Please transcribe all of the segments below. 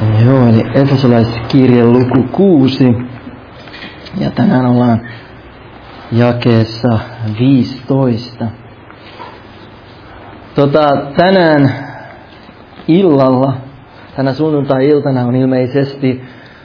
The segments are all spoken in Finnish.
Joo, eli Efesolaiskirje luku 6. Ja tänään ollaan jakeessa 15. Tänään illalla, tänä sunnuntai-iltana on ilmeisesti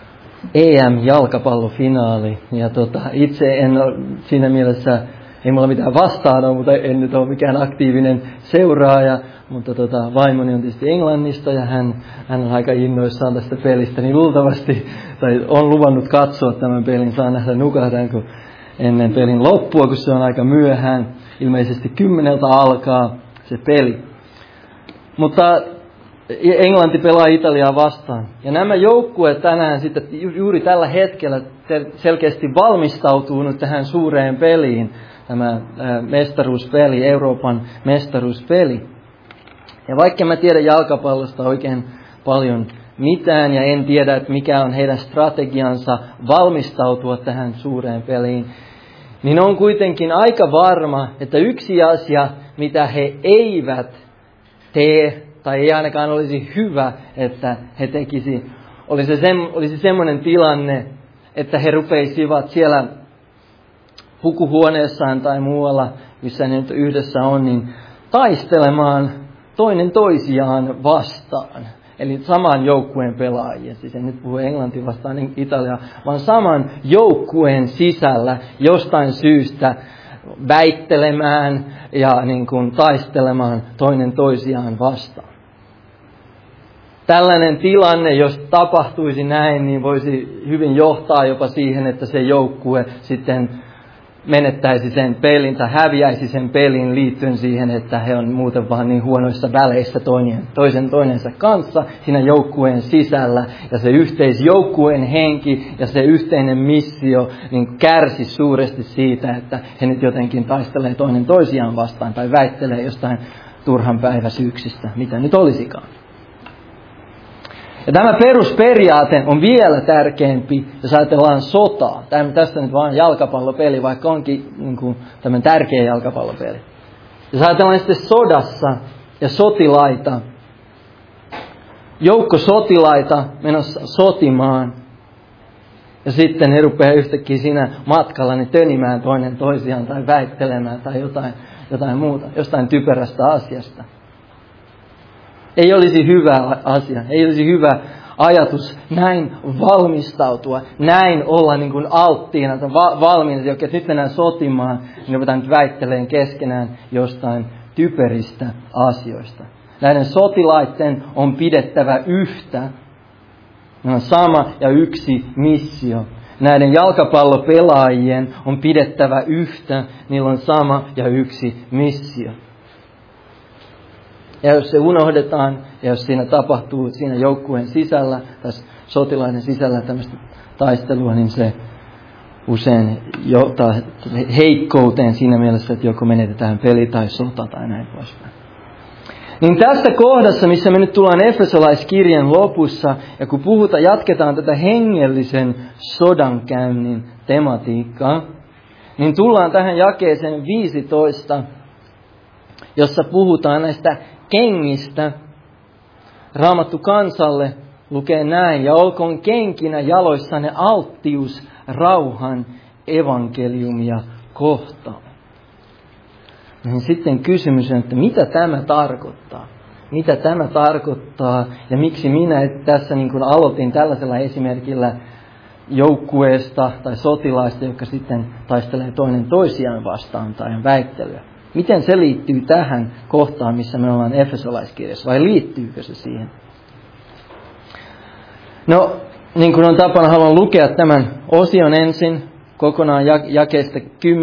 EM-jalkapallofinaali. Ja itse en ole siinä mielessä, ei mulla mitään vastaan, mutta en nyt ole mikään aktiivinen seuraaja. Mutta vaimoni on tietysti Englannista ja hän on aika innoissaan tästä pelistä, niin luultavasti, tai on luvannut katsoa tämän pelin, saa nähdä nukahdanko ennen pelin loppua, kun se on aika myöhään. Ilmeisesti 10 alkaa se peli. Mutta Englanti pelaa Italiaa vastaan. Ja nämä joukkueet tänään sitten juuri tällä hetkellä selkeästi valmistautuu nyt tähän suureen peliin. Tämä mestaruuspeli, Euroopan mestaruuspeli. Ja vaikka mä tiedän jalkapallosta oikein paljon mitään ja en tiedä, että mikä on heidän strategiansa valmistautua tähän suureen peliin, niin on kuitenkin aika varma, että yksi asia, mitä he eivät tee, tai ei ainakaan olisi hyvä, että he tekisi, olisi semmoinen tilanne, että he rupeisivat siellä pukuhuoneessaan tai muualla, missä ne nyt yhdessä on, niin taistelemaan toinen toisiaan vastaan. Eli saman joukkueen pelaajia. Siis en nyt puhu Englanti vastaan Italiaa, vaan saman joukkueen sisällä jostain syystä väittelemään ja niin kuin taistelemaan toinen toisiaan vastaan. Tällainen tilanne, jos tapahtuisi näin, niin voisi hyvin johtaa jopa siihen, että se joukkue sitten menettäisi sen pelin tai häviäisi sen pelin liittyen siihen, että he on muuten vaan niin huonoissa väleissä toisensa kanssa siinä joukkueen sisällä. Ja se yhteisjoukkueen henki ja se yhteinen missio niin kärsi suuresti siitä, että he nyt jotenkin taistelee toinen toisiaan vastaan tai väittelee jostain turhanpäiväisyyksistä, mitä nyt olisikaan. Ja tämä perusperiaate on vielä tärkeämpi, jos ajatellaan sotaa. Tässä nyt vaan jalkapallopeli, vaikka onkin niin kuin tämän tärkeä jalkapallopeli. Jos ajatellaan sitten sodassa ja sotilaita, joukko sotilaita menossa sotimaan, ja sitten he rupeaa yhtäkkiä siinä matkalla niin tönimään toinen toisiaan tai väittelemään tai jotain muuta, jostain typerästä asiasta. Ei olisi hyvä asia, ei olisi hyvä ajatus näin valmistautua, näin olla niin kuin alttiina, valmiina, että nyt mennään sotimaan, niin ruvetaan nyt väittelemään keskenään jostain typeristä asioista. Näiden sotilaiden on pidettävä yhtä, ne on sama ja yksi missio. Näiden jalkapallopelaajien on pidettävä yhtä, niillä on sama ja yksi missio. Ja jos se unohdetaan, ja jos siinä tapahtuu siinä joukkueen sisällä, tässä sotilaiden sisällä tämmöistä taistelua, niin se usein johtaa heikkouteen siinä mielessä, että joko menetetään peli tai sota tai näin poispäin. Niin tässä kohdassa, missä me nyt tullaan Efesolaiskirjan lopussa, ja kun jatketaan tätä hengellisen sodankäynnin tematiikkaa, niin tullaan tähän jakeeseen 15, jossa puhutaan näistä kengistä. Raamattu kansalle lukee näin: ja olkoon kenkinä jaloissanne alttius rauhan evankeliumia kohtaan. Niin sitten kysymys on, että mitä tämä tarkoittaa? Mitä tämä tarkoittaa ja miksi minä tässä niin kuin aloitin tällaisella esimerkillä joukkueesta tai sotilaista, jotka sitten taistelee toinen toisiaan vastaan tai väittelyä? Miten se liittyy tähän kohtaan, missä me ollaan Efesolaiskirjassa, vai liittyykö se siihen? No, niin kuin on tapana, haluan lukea tämän osion ensin kokonaan jakeesta 10-20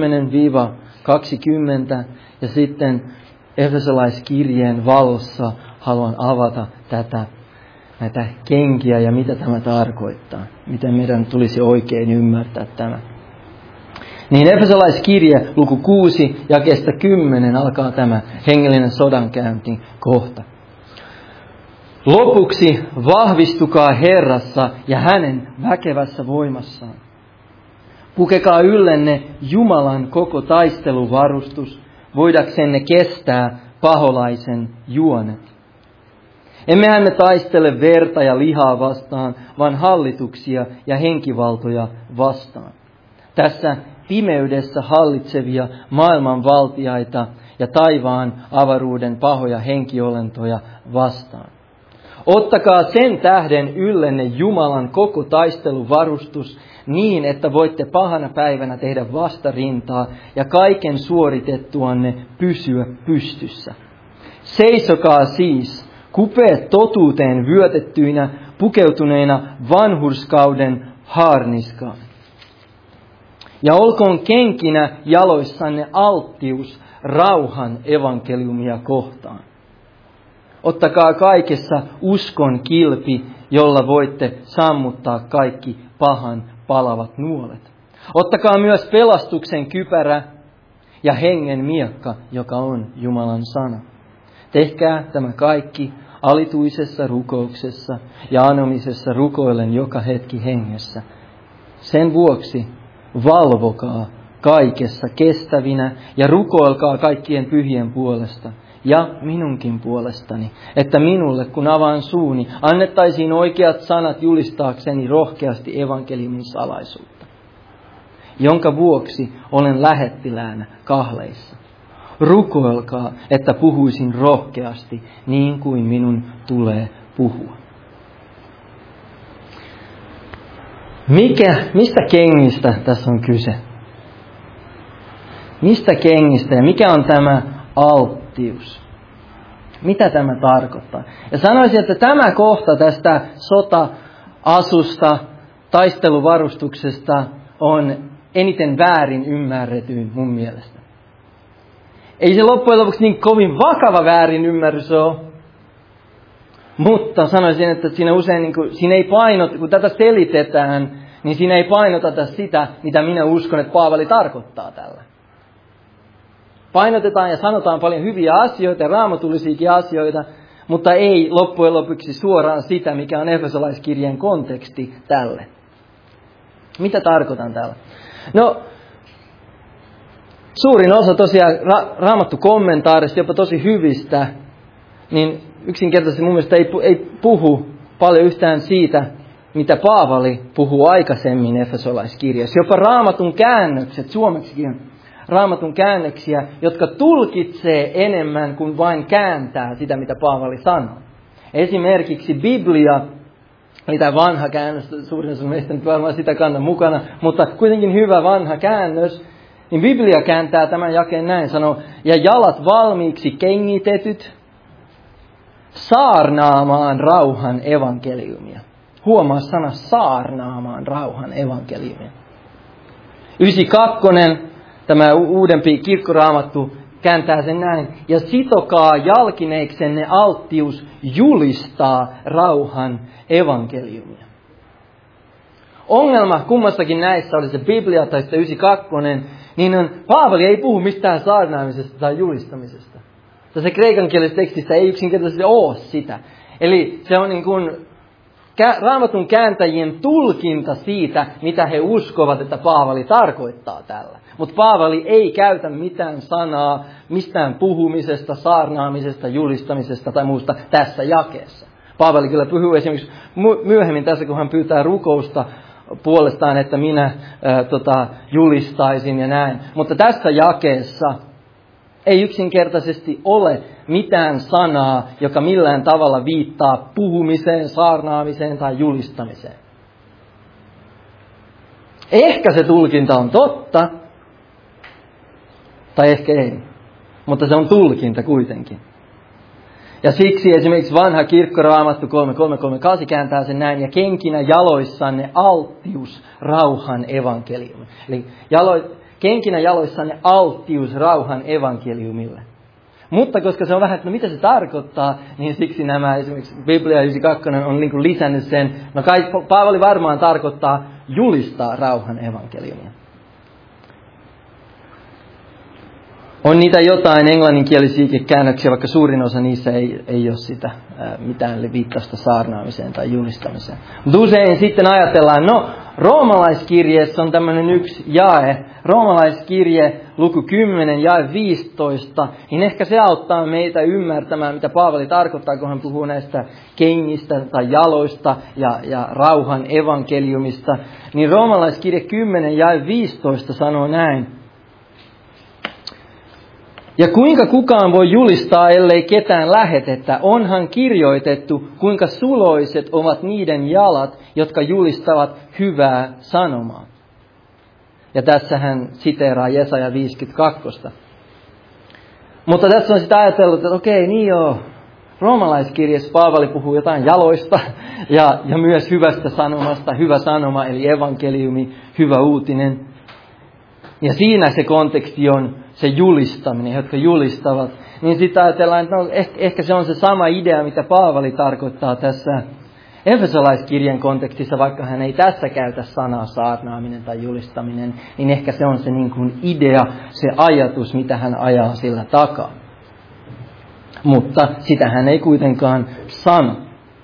ja sitten Efesolaiskirjeen valossa haluan avata näitä kenkiä ja mitä tämä tarkoittaa. Miten meidän tulisi oikein ymmärtää tämä. Niin Efesolaiskirje luku 6 jakeesta 10 alkaa tämä hengellinen sodankäynti kohta. Lopuksi vahvistukaa Herrassa ja hänen väkevässä voimassaan. Pukekaa yllenne Jumalan koko taisteluvarustus, voidaksenne kestää paholaisen juonet. Emmehän me taistele verta ja lihaa vastaan, vaan hallituksia ja henkivaltoja vastaan. Tässä pimeydessä hallitsevia maailmanvaltiaita ja taivaan avaruuden pahoja henkiolentoja vastaan. Ottakaa sen tähden yllenne Jumalan koko taisteluvarustus niin, että voitte pahana päivänä tehdä vastarintaa ja kaiken suoritettuanne pysyä pystyssä. Seisokaa siis, kupeet totuuteen vyötettyinä, pukeutuneina vanhurskauden haarniskaan. Ja olkoon kenkinä jaloissanne alttius rauhan evankeliumia kohtaan. Ottakaa kaikessa uskon kilpi, jolla voitte sammuttaa kaikki pahan palavat nuolet. Ottakaa myös pelastuksen kypärä ja hengen miekka, joka on Jumalan sana. Tehkää tämä kaikki alituisessa rukouksessa ja anomisessa rukoillen joka hetki hengessä. Sen vuoksi valvokaa kaikessa kestävinä ja rukoilkaa kaikkien pyhien puolesta ja minunkin puolestani, että minulle, kun avaan suuni, annettaisiin oikeat sanat julistaakseni rohkeasti evankeliumin salaisuutta, jonka vuoksi olen lähettiläänä kahleissa. Rukoilkaa, että puhuisin rohkeasti niin kuin minun tulee puhua. Mistä kengistä tässä on kyse? Mistä kengistä ja mikä on tämä alttius? Mitä tämä tarkoittaa? Ja sanoisin, että tämä kohta tästä sota-asusta, taisteluvarustuksesta on eniten väärin ymmärretyin mun mielestä. Ei se loppujen lopuksi niin kovin vakava väärinymmärrys ole, mutta sanoisin, että siinä usein siinä ei painota, kun tätä selitetään, niin siinä ei painoteta sitä, mitä minä uskon, että Paavali tarkoittaa tällä. Painotetaan ja sanotaan paljon hyviä asioita ja raamatullisiakin asioita, mutta ei loppujen lopuksi suoraan sitä, mikä on Efesolaiskirjeen konteksti tälle. Mitä tarkoitan tällä? No, suurin osa tosiaan raamattu kommentaarista, jopa tosi hyvistä, niin yksinkertaisesti mun mielestä ei puhu paljon yhtään siitä, mitä Paavali puhuu aikaisemmin Efesolaiskirjassa. Jopa raamatun käännökset, suomeksikin on raamatun käännöksiä, jotka tulkitsee enemmän kuin vain kääntää sitä, mitä Paavali sanoo. Esimerkiksi Biblia, eli tämä vanha käännös, suurin osa meistä nyt varmaan sitä kannan mukana, mutta kuitenkin hyvä vanha käännös, niin Biblia kääntää tämän jakeen näin, sanoo, ja jalat valmiiksi kengitetyt saarnaamaan rauhan evankeliumia. Huomaa sana saarnaamaan rauhan evankeliumia. 92, tämä uudempi kirkkoraamattu kääntää sen näin. Ja sitokaa jalkineiksenne alttius julistaa rauhan evankeliumia. Ongelma kummassakin näissä, oli se Biblia tai sitten 92, niin Paavali ei puhu mistään saarnaamisesta tai julistamisesta. Tässä kreikankielistä tekstissä ei yksinkertaisesti ole sitä. Eli se on niin kuin raamatun kääntäjien tulkinta siitä, mitä he uskovat, että Paavali tarkoittaa tällä. Mutta Paavali ei käytä mitään sanaa mistään puhumisesta, saarnaamisesta, julistamisesta tai muusta tässä jakeessa. Paavali kyllä puhuu esimerkiksi myöhemmin tässä, kun hän pyytää rukousta puolestaan, että minä julistaisin ja näin. Mutta tässä jakeessa ei yksinkertaisesti ole mitään sanaa, joka millään tavalla viittaa puhumiseen, saarnaamiseen tai julistamiseen. Ehkä se tulkinta on totta, tai ehkä ei, mutta se on tulkinta kuitenkin. Ja siksi esimerkiksi vanha kirkkoraamattu 3.3.3.8 kääntää sen näin, ja kenkinä jaloissanne alttius rauhan evankeliumi. Eli kenkinä jaloissanne alttius rauhan evankeliumille. Mutta koska se on vähän, että no mitä se tarkoittaa, niin siksi nämä esimerkiksi Biblia 92 on niin kuin lisännyt sen. No kai Paavali varmaan tarkoittaa julistaa rauhan evankeliumia. On niitä jotain englanninkielisiäkin käännöksiä, vaikka suurin osa niissä ei ole sitä mitään viittausta saarnaamiseen tai julistamiseen. Mutta usein sitten ajatellaan, roomalaiskirjeessä on tämmöinen yksi jae, roomalaiskirje luku 10, jae 15, niin ehkä se auttaa meitä ymmärtämään, mitä Paavali tarkoittaa, kun hän puhuu näistä kengistä tai jaloista ja rauhan evankeliumista. Niin roomalaiskirje 10, jae 15 sanoo näin. Ja kuinka kukaan voi julistaa, ellei ketään lähetetä, onhan kirjoitettu, kuinka suloiset ovat niiden jalat, jotka julistavat hyvää sanomaa. Ja tässä hän siteeraa Jesaja 52. Mutta tässä on sitten ajatellut, että okei, niin joo, roomalaiskirjassa Paavali puhuu jotain jaloista ja myös hyvästä sanomasta, hyvä sanoma eli evankeliumi, hyvä uutinen. Ja siinä se konteksti on se julistaminen, jotka julistavat. Niin sitten ajatellaan, että ehkä se on se sama idea, mitä Paavali tarkoittaa tässä Efesolaiskirjan kontekstissa, vaikka hän ei tässä käytä sanaa saarnaaminen tai julistaminen, niin ehkä se on se niin kuin idea, se ajatus, mitä hän ajaa sillä takaa. Mutta sitä hän ei kuitenkaan sano.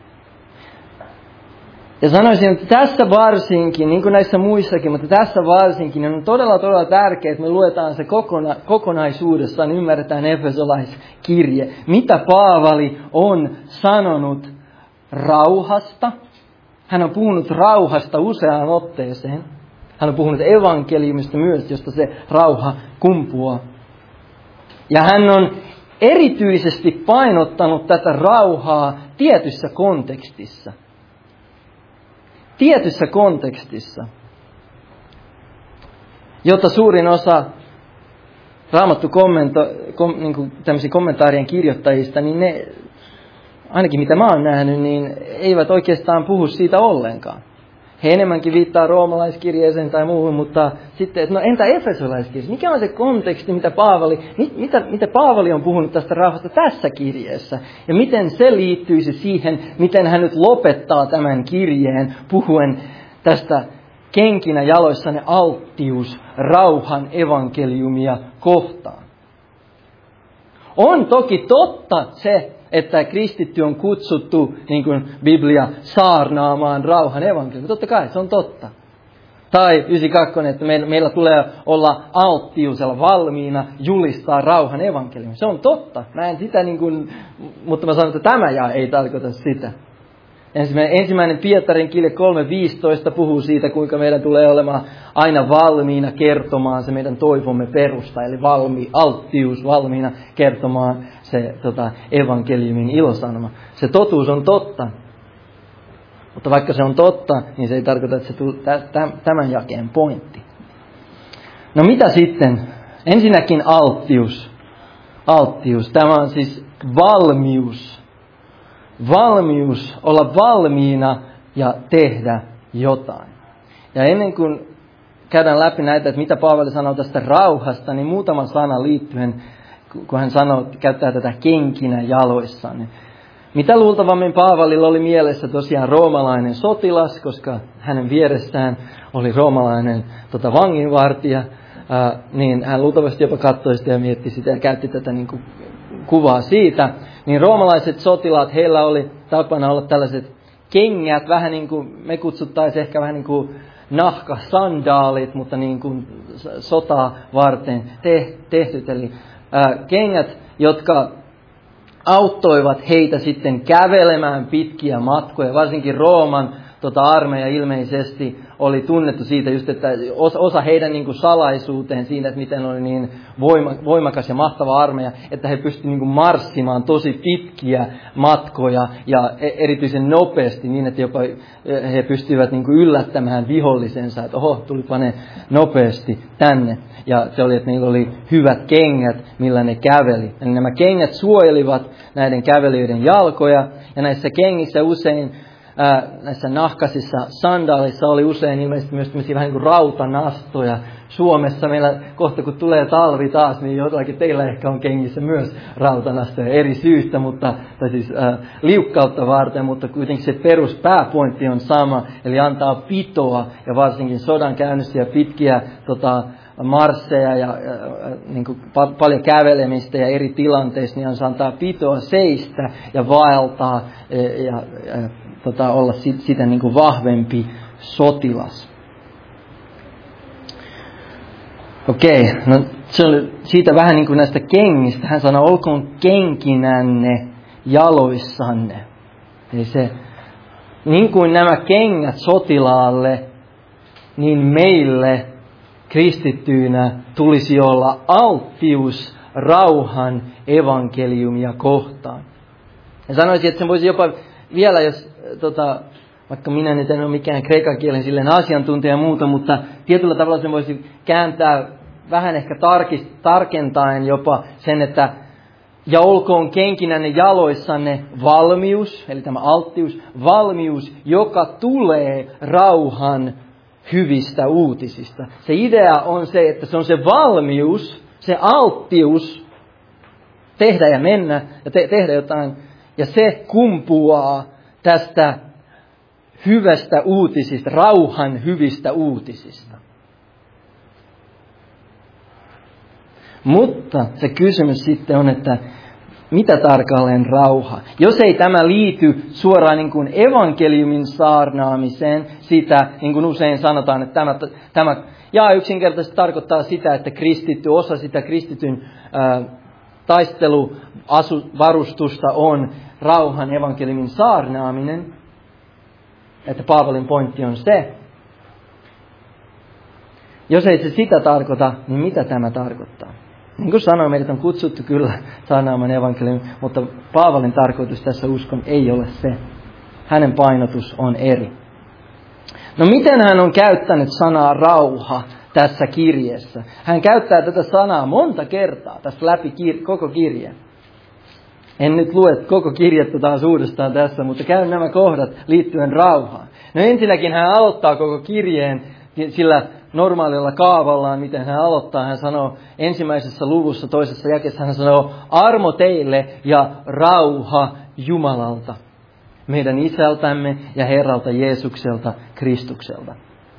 Ja sanoisin, että tässä varsinkin, niin kuin näissä muissakin, mutta tässä varsinkin on todella tärkeää, että me luetaan se kokonaisuudessaan, ymmärretään Efesolaiskirje. Mitä Paavali on sanonut rauhasta. Hän on puhunut rauhasta useaan otteeseen. Hän on puhunut evankeliumista myös, josta se rauha kumpuaa. Ja hän on erityisesti painottanut tätä rauhaa tietyssä kontekstissa. Tietyssä kontekstissa, jota suurin osa Raamattu niin kommentaarien kirjoittajista, niin ne, ainakin mitä mä oon nähnyt, niin eivät oikeastaan puhu siitä ollenkaan. He enemmänkin viittaa roomalaiskirjeeseen tai muuhun, mutta sitten, että entä efesolaiskirjeessä? Mikä on se konteksti, mitä Paavali on puhunut tästä rauhasta tässä kirjeessä? Ja miten se liittyisi siihen, miten hän nyt lopettaa tämän kirjeen puhuen tästä kenkinä jaloissanne alttius rauhan evankeliumia kohtaan? On toki totta se, että kristitty on kutsuttu, niin kuin Biblia, saarnaamaan rauhan evankeliumia. Totta kai, se on totta. Tai 92, että meillä tulee olla alttius, olla valmiina julistaa rauhan evankeliumia. Se on totta. Mä en sitä mutta mä sanon, että tämä ei tarkoita sitä. Ensimmäinen Pietarin kirje 3.15 puhuu siitä, kuinka meidän tulee olemaan aina valmiina kertomaan se meidän toivomme perusta. Eli alttius valmiina kertomaan se evankeliumin ilosanoma. Se totuus on totta. Mutta vaikka se on totta, niin se ei tarkoita, että se tulee tämän jakeen pointti. No mitä sitten? Ensinnäkin alttius. Alttius. Tämä on siis valmius. Valmius olla valmiina ja tehdä jotain. Ja ennen kuin käydään läpi näitä, että mitä Paavali sanoo tästä rauhasta, niin muutama sana liittyen, kun hän käyttää tätä kenkinä jaloissaan. Mitä luultavammin Paavalilla oli mielessä tosiaan roomalainen sotilas, koska hänen vieressään oli roomalainen vanginvartija, niin hän luultavasti jopa katsoi sitä ja mietti sitä ja käytti tätä kuvaa siitä. Niin roomalaiset sotilaat, heillä oli tapana olla tällaiset kengät, vähän niin kuin me kutsuttaisiin ehkä vähän niin kuin nahkasandaalit, mutta niin kuin sotaa varten tehtyt. Eli kengät, jotka auttoivat heitä sitten kävelemään pitkiä matkoja, varsinkin Rooman armeija ilmeisesti oli tunnettu siitä just, että osa heidän salaisuuteen siinä, että miten oli niin voimakas ja mahtava armeija, että he pystyivät marssimaan tosi pitkiä matkoja ja erityisen nopeasti niin, että jopa he pystyivät yllättämään vihollisensa, että tulipa ne nopeasti tänne. Ja se oli, että niillä oli hyvät kengät, millä ne käveli. Eli nämä kengät suojelivat näiden kävelijöiden jalkoja ja näissä kengissä usein näissä nahkaisissa sandaalissa oli usein ilmeisesti myös tämmöisiä vähän niin kuin rautanastoja. Suomessa meillä kohta kun tulee talvi taas, niin jotakin teillä ehkä on kengissä myös rautanastoja eri syystä, tai siis liukkautta varten, mutta kuitenkin se peruspääpointti on sama, eli antaa pitoa ja varsinkin sodan käynnissä ja pitkiä marsseja ja niin kuin paljon kävelemistä ja eri tilanteissa, niin hän antaa pitoa seistä ja vaeltaa ja olla sitä niin kuin vahvempi sotilas. Okei, no se on siitä vähän niin kuin näistä kengistä. Hän sanoo, olkoon kenkinänne jaloissanne. Eli se, niin kuin nämä kengät sotilaalle, niin meille kristittyinä tulisi olla alttius rauhan evankeliumia kohtaan. Ja sanoisin, että sen voisi jopa vielä, jos vaikka minä nyt en ole mikään kreikan kielen silleen asiantuntija ja muuta, mutta tietyllä tavalla sen voisi kääntää vähän ehkä tarkentaen jopa sen, että ja olkoon kenkinänne jaloissanne valmius, eli tämä alttius, valmius, joka tulee rauhan hyvistä uutisista. Se idea on se, että se on se valmius, se alttius tehdä ja mennä ja tehdä jotain, ja se kumpuaa tästä hyvästä uutisista, rauhan hyvistä uutisista. Mutta se kysymys sitten on, että mitä tarkalleen rauha? Jos ei tämä liity suoraan niin kuin evankeliumin saarnaamiseen, sitä niin kuin usein sanotaan, että tämä yksinkertaisesti tarkoittaa sitä, että kristitty, osa sitä kristityn taisteluvarustusta on rauhan evankeliumin saarnaaminen, että Paavalin pointti on se. Jos ei se sitä tarkoita, niin mitä tämä tarkoittaa? Niin kuin sanoin, meidät on kutsuttu kyllä saarnaamaan evankeliumin, mutta Paavalin tarkoitus tässä uskon ei ole se. Hänen painotus on eri. No miten hän on käyttänyt sanaa rauha tässä kirjeessä? Hän käyttää tätä sanaa monta kertaa tässä läpi koko kirjeen. En nyt lue koko kirjettä taas uudestaan tässä, mutta käyn nämä kohdat liittyen rauhaan. No ensinnäkin hän aloittaa koko kirjeen sillä normaalilla kaavallaan, miten hän aloittaa. Hän sanoo ensimmäisessä luvussa, toisessa jakeessa, hän sanoo armo teille ja rauha Jumalalta, meidän Isältämme ja Herralta Jeesukselta, Kristukselta.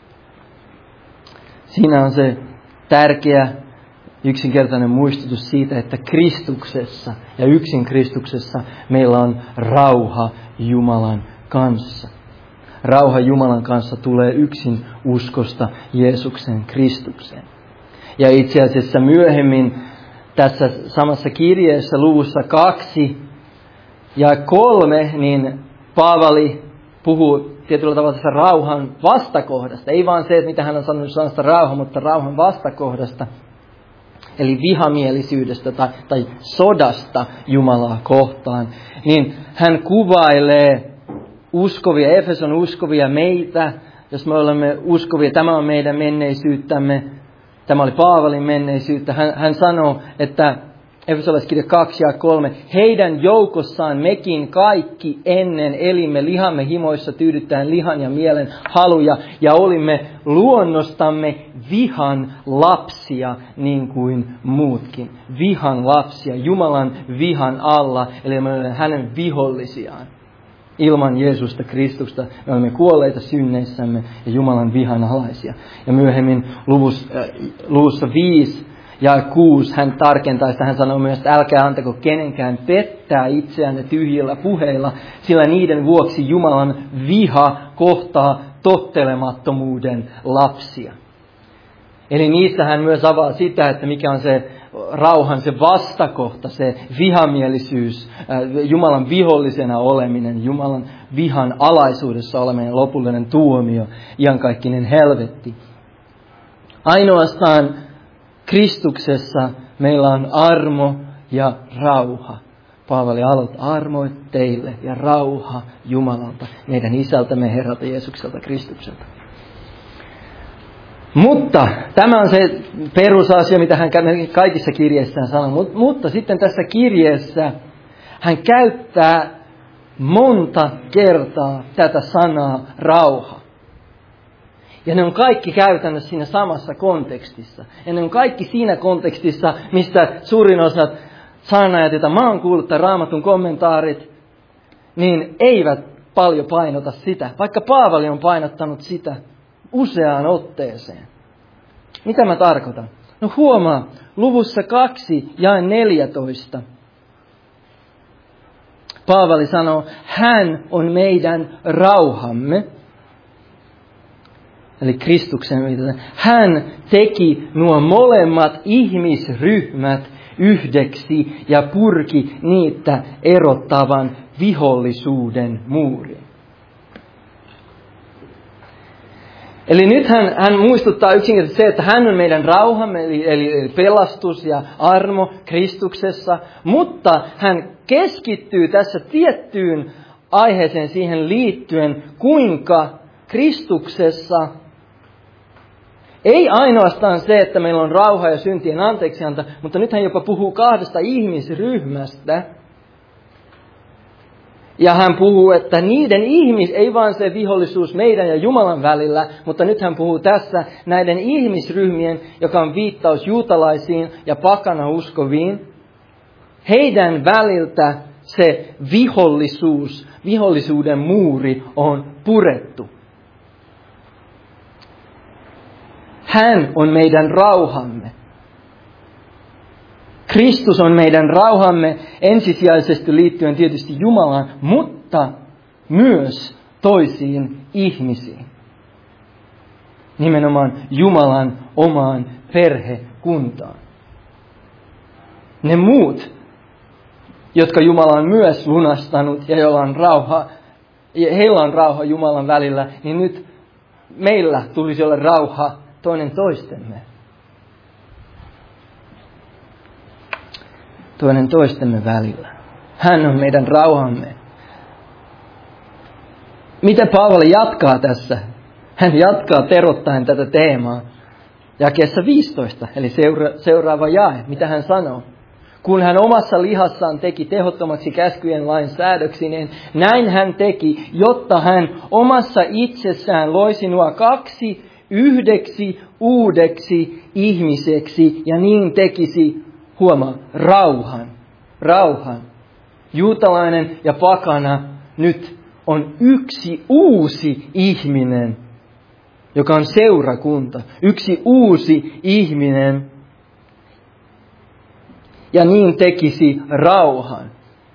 Siinä on se tärkeä yksinkertainen muistutus siitä, että Kristuksessa ja yksin Kristuksessa meillä on rauha Jumalan kanssa. Rauha Jumalan kanssa tulee yksin uskosta Jeesuksen Kristukseen. Ja itse asiassa myöhemmin tässä samassa kirjeessä luvussa 2 ja 3, niin Paavali puhuu tietyllä tavalla tässä rauhan vastakohdasta. Ei vaan se, että mitä hän on sanonut sanasta rauha, mutta rauhan vastakohdasta. Eli vihamielisyydestä tai sodasta Jumalaa kohtaan. Niin hän kuvailee uskovia, Efeson uskovia meitä, jos me olemme uskovia, tämä on meidän menneisyyttämme, tämä oli Paavalin menneisyyttä. Hän sanoo, että Efesolaiskirja 2 ja 3, heidän joukossaan mekin kaikki ennen elimme lihamme himoissa tyydyttäen lihan ja mielen haluja ja olimme luonnostamme vihan lapsia niin kuin muutkin. Vihan lapsia, Jumalan vihan alla, eli me olemme hänen vihollisiaan. Ilman Jeesusta Kristusta me olemme kuolleita synneissämme ja Jumalan vihan alaisia. Ja myöhemmin luvussa 5 ja 6 hän tarkentaa sitä, hän sanoo myös, että älkää antako kenenkään pettää itseänne tyhjillä puheilla, sillä niiden vuoksi Jumalan viha kohtaa tottelemattomuuden lapsia. Eli niissä hän myös avaa sitä, että mikä on se rauhan se vastakohta, se vihamielisyys, Jumalan vihollisena oleminen, Jumalan vihan alaisuudessa oleminen, lopullinen tuomio, iankaikkinen helvetti. Ainoastaan Kristuksessa meillä on armo ja rauha. Paavali aloittaa armo teille ja rauha Jumalalta, meidän Isältämme, Herralta Jeesukselta, Kristukselta. Mutta tämä on se perusasia, mitä hän kaikissa kirjeissään sanoo. Mutta sitten tässä kirjeessä hän käyttää monta kertaa tätä sanaa rauha. Ja ne on kaikki käytännössä siinä samassa kontekstissa. Ja ne on kaikki siinä kontekstissa, mistä suurin osa saarnaajat, joita mä oon kuullut, tai Raamatun kommentaarit, niin eivät paljon painota sitä. Vaikka Paavali on painottanut sitä useaan otteeseen. Mitä mä tarkoitan? No huomaa, luvussa 2 jae 14. Paavali sanoo, hän on meidän rauhamme. Eli Kristuksen viitaten. Hän teki nuo molemmat ihmisryhmät yhdeksi ja purki niitä erottavan vihollisuuden muurin. Eli nyt hän muistuttaa yksinkertaisesti se, että hän on meidän rauhamme, eli pelastus ja armo Kristuksessa, mutta hän keskittyy tässä tiettyyn aiheeseen siihen liittyen, kuinka Kristuksessa ei ainoastaan se, että meillä on rauha ja syntien anteeksianto, mutta nyt hän jopa puhuu 2 ihmisryhmästä. Ja hän puhuu, että niiden ei vaan se vihollisuus meidän ja Jumalan välillä, mutta nyt hän puhuu tässä näiden ihmisryhmien, joka on viittaus juutalaisiin ja pakanauskoviin. Heidän väliltä se vihollisuuden muuri on purettu. Hän on meidän rauhamme. Kristus on meidän rauhamme ensisijaisesti liittyen tietysti Jumalaan, mutta myös toisiin ihmisiin. Nimenomaan Jumalan omaan perhekuntaan. Ne muut, jotka Jumala on myös lunastanut ja joilla on rauha, ja heillä on rauha Jumalan välillä, niin nyt meillä tulisi olla rauha toinen toistemme. Toinen toistemme välillä. Hän on meidän rauhamme. Miten Paavali jatkaa tässä? Hän jatkaa terottaen tätä teemaa. Jakeessa 15, eli seuraava jae. Mitä hän sanoo? Kun hän omassa lihassaan teki tehottomaksi käskyjen lain säädöksineen, näin hän teki, jotta hän omassa itsessään loisi nuo 2 yhdeksi uudeksi ihmiseksi ja niin tekisi, huomaa, rauhan. Juutalainen ja pakana nyt on yksi uusi ihminen, joka on seurakunta. Yksi uusi ihminen ja niin tekisi rauhan.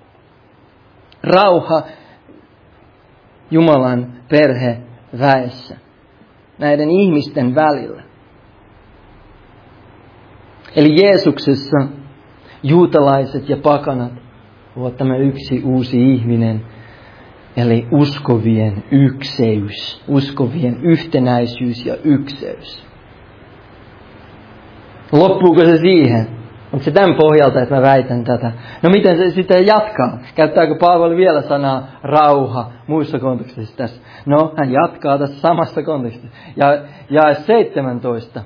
Rauha Jumalan perheväessä. Näiden ihmisten välillä. Eli Jeesuksessa juutalaiset ja pakanat ovat tämä yksi uusi ihminen. Eli uskovien ykseys, uskovien yhtenäisyys ja ykseys. Loppuuko se siihen? Onko se tämän pohjalta, että mä väitän tätä? No miten se sitten jatkaa? Käyttääkö Paavali vielä sanaa rauha muissa konteksteissa tässä? No, hän jatkaa tässä samassa kontekstissa. Ja 17.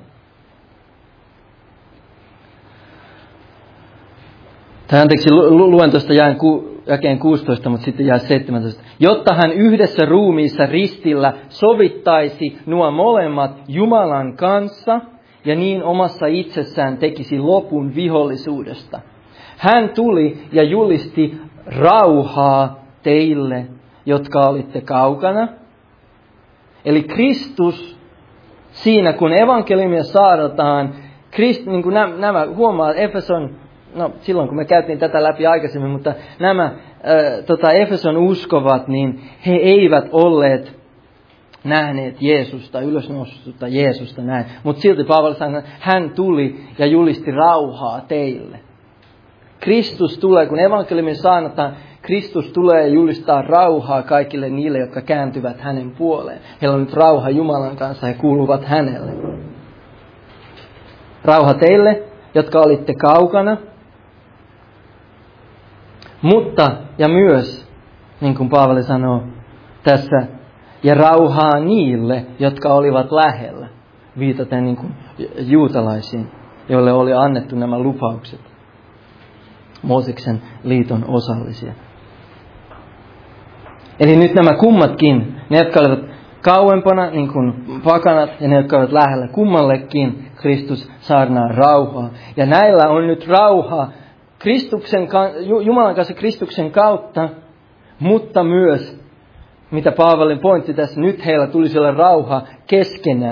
Luen tuosta jakeen 16, mutta sitten jää 17. Jotta hän yhdessä ruumiissa ristillä sovittaisi nuo molemmat Jumalan kanssa ja niin omassa itsessään tekisi lopun vihollisuudesta. Hän tuli ja julisti rauhaa teille, jotka olitte kaukana. Eli Kristus siinä, kun evankeliumia saarnataan, niin kuin nämä huomaa Efeson, no silloin kun me käytiin tätä läpi aikaisemmin, mutta nämä Efeson uskovat, niin he eivät olleet nähneet Jeesusta, ylösnoussutta Jeesusta näin. Mutta silti Paavali sanoi, että hän tuli ja julisti rauhaa teille. Kristus tulee, kun evankeliumin saarnataan, Kristus tulee ja julistaa rauhaa kaikille niille, jotka kääntyvät hänen puoleen. Heillä on nyt rauha Jumalan kanssa, he kuuluvat hänelle. Rauha teille, jotka olitte kaukana. Mutta, ja myös, niin kuin Paavali sanoo tässä, ja rauhaa niille, jotka olivat lähellä, viitaten niin kuin juutalaisiin, joille oli annettu nämä lupaukset. Mooseksen liiton osallisia. Eli nyt nämä kummatkin, ne jotka olivat kauempana, niin kuin pakanat, ja ne jotka olivat lähellä, kummallekin Kristus saarnaa rauhaa. Ja näillä on nyt rauha Jumalan kanssa Kristuksen kautta, mutta myös, mitä Paavalin pointti tässä, nyt heillä tulisi olla rauha keskenään,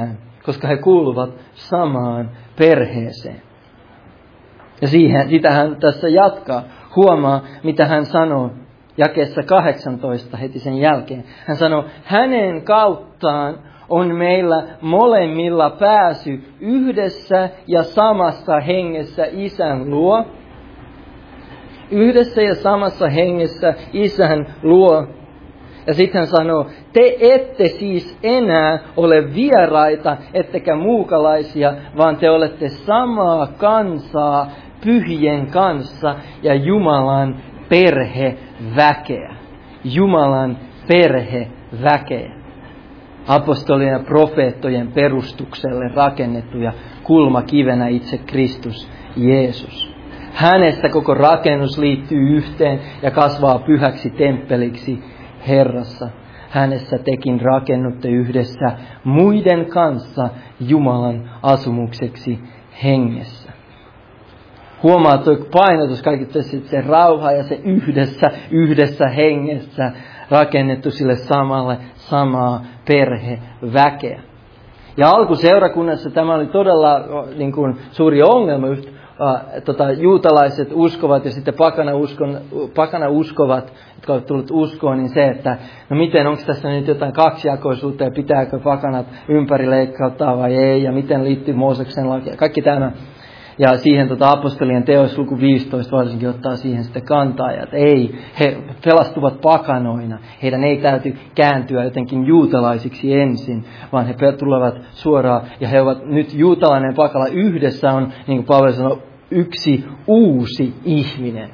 koska he kuuluvat samaan perheeseen. Ja sitä hän tässä jatkaa. Huomaa, mitä hän sanoo jakeessa 18 heti sen jälkeen. Hän sanoo, hänen kauttaan on meillä molemmilla pääsy yhdessä ja samassa hengessä Isän luo. Yhdessä ja samassa hengessä Isän luo. Ja sitten hän sanoo, te ette siis enää ole vieraita, ettekä muukalaisia, vaan te olette samaa kansaa pyhien kanssa ja Jumalan perheväkeä. Jumalan perheväkeä. Apostolien ja profeettojen perustukselle rakennettuja kulmakivenä itse Kristus Jeesus. Hänestä koko rakennus liittyy yhteen ja kasvaa pyhäksi temppeliksi Herrassa. Hänessä tekin rakennutte yhdessä muiden kanssa Jumalan asumukseksi hengessä. Huomaa tuo painotus kaikki se rauha ja se yhdessä hengessä rakennettu sille samalle samaa perheväkeä. Ja alkuseurakunnassa tämä oli todella niin kuin suuri ongelma. Just, juutalaiset uskovat ja sitten pakana uskovat, jotka ovat tulleet uskoon, niin se, että no miten, onko tässä nyt jotain kaksijakoisuutta ja pitääkö pakanat ympäri leikkauttaa vai ei ja miten liittyy Mooseksen laki. Kaikki tämä. Ja siihen apostolien teos luku 15 varsinkin ottaa siihen sitten kantaa, että ei, he pelastuvat pakanoina. Heidän ei täyty kääntyä jotenkin juutalaisiksi ensin, vaan he tulevat suoraan ja he ovat nyt juutalainen pakala yhdessä on, niin kuin Paavali sanoi, yksi uusi ihminen,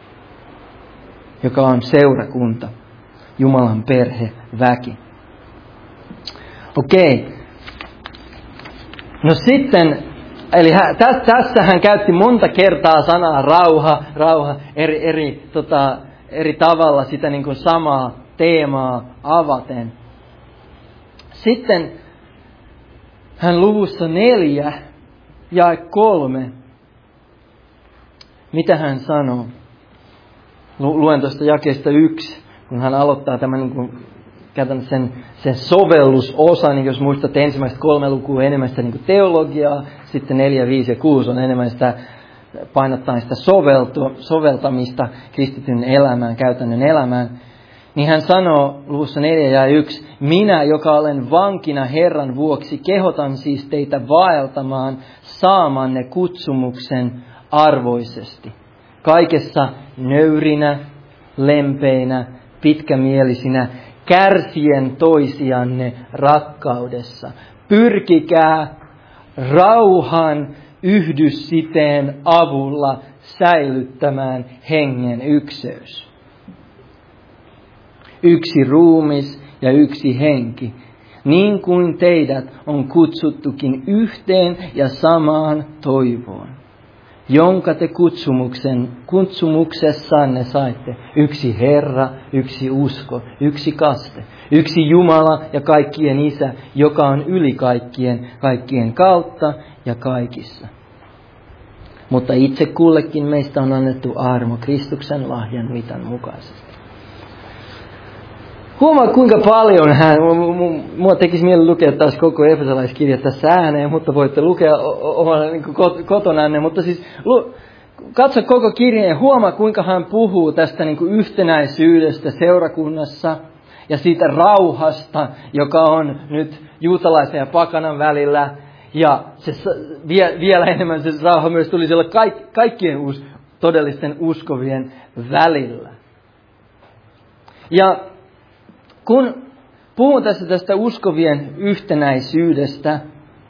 joka on seurakunta, Jumalan perheväki. Okei. No sitten, eli tässä hän käytti monta kertaa sanaa rauha eri tavalla sitä niin kuin samaa teemaa avaten. Sitten hän luvussa 4 jae 3, mitä hän sanoo? Luen tuosta jakeesta 1, kun hän aloittaa tämän niin kuin sen sovellusosa, niin jos muistatte ensimmäiset 3 lukua enemmän sitä niin kuin teologiaa, sitten 4, 5 ja 6 on enemmän sitä painottaa sitä soveltamista kristityn elämään, käytännön elämään. Niin hän sanoo luvussa 4 ja 1, minä, joka olen vankina Herran vuoksi, kehotan siis teitä vaeltamaan saamanne kutsumuksen arvoisesti. Kaikessa nöyrinä, lempeinä, pitkämielisinä, kärsien toisianne rakkaudessa. Pyrkikää rauhan yhdyssiteen avulla säilyttämään hengen ykseys. Yksi ruumis ja yksi henki, niin kuin teidät on kutsuttukin yhteen ja samaan toivoon, jonka te kutsumuksessanne saitte. Yksi Herra, yksi usko, yksi kaste, yksi Jumala ja kaikkien Isä, joka on yli kaikkien kautta ja kaikissa. Mutta itse kullekin meistä on annettu armo Kristuksen lahjan mitan mukaisesti. Huomaa kuinka paljon mua tekisi mieli lukea taas koko efesolaiskirja tässä ääneen, mutta voitte lukea omalla niin kotonanne. Mutta siis katso koko kirjeen ja huomaa kuinka hän puhuu tästä niin kuin yhtenäisyydestä seurakunnassa ja siitä rauhasta, joka on nyt juutalaisen ja pakanan välillä. Ja se, vielä enemmän se rauha myös tuli siellä kaikkien todellisten uskovien välillä. Ja kun puhun tästä uskovien yhtenäisyydestä,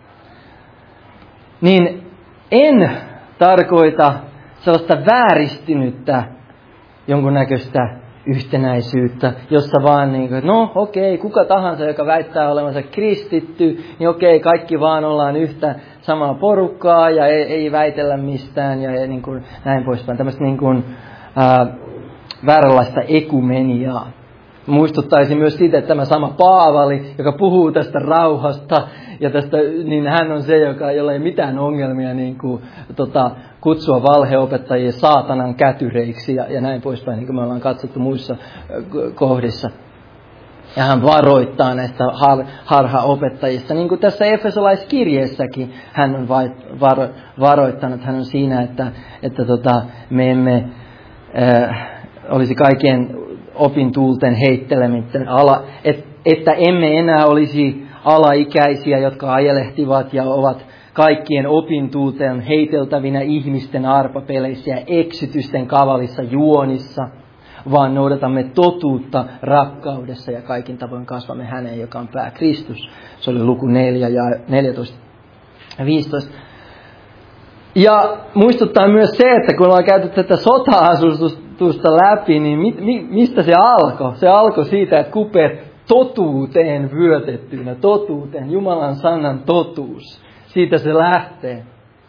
niin en tarkoita sellaista vääristynyttä jonkunnäköistä yhtenäisyyttä, jossa vaan niin kuin, no okei, kuka tahansa, joka väittää olevansa kristitty, niin okei, kaikki vaan ollaan yhtä samaa porukkaa ja ei väitellä mistään ja niin kuin näin poispäin. Tämmöistä niin kuin vääränlaista ekumeniaa. Muistuttaisin myös siitä, että tämä sama Paavali, joka puhuu tästä rauhasta ja tästä, niin hän on se, jolla ei mitään ongelmia niin kuin, kutsua valheopettajia saatanan kätyreiksi ja näin poispäin, niin kuin me ollaan katsottu muissa kohdissa. Ja hän varoittaa näistä harhaopettajista. Niin kuin tässä Efesolaiskirjeessäkin hän on varoittanut. Hän on siinä, että me emme olisi kaikkien opintuulten heittelemitten että emme enää olisi alaikäisiä, jotka ajelehtivat ja ovat kaikkien opintuulten heiteltävinä ihmisten arpapeleissä ja eksytysten kavalissa juonissa, vaan noudatamme totuutta rakkaudessa ja kaikin tavoin kasvamme häneen, joka on pää Kristus. Se oli luku 4 ja 14 ja 15. Ja muistuttaa myös se, että kun ollaan käyty tätä sota-asustusta läpi, niin mistä se alkoi? Se alkoi siitä, että kupeet totuuteen vyötettynä, totuuteen, Jumalan sanan totuus. Siitä se lähtee.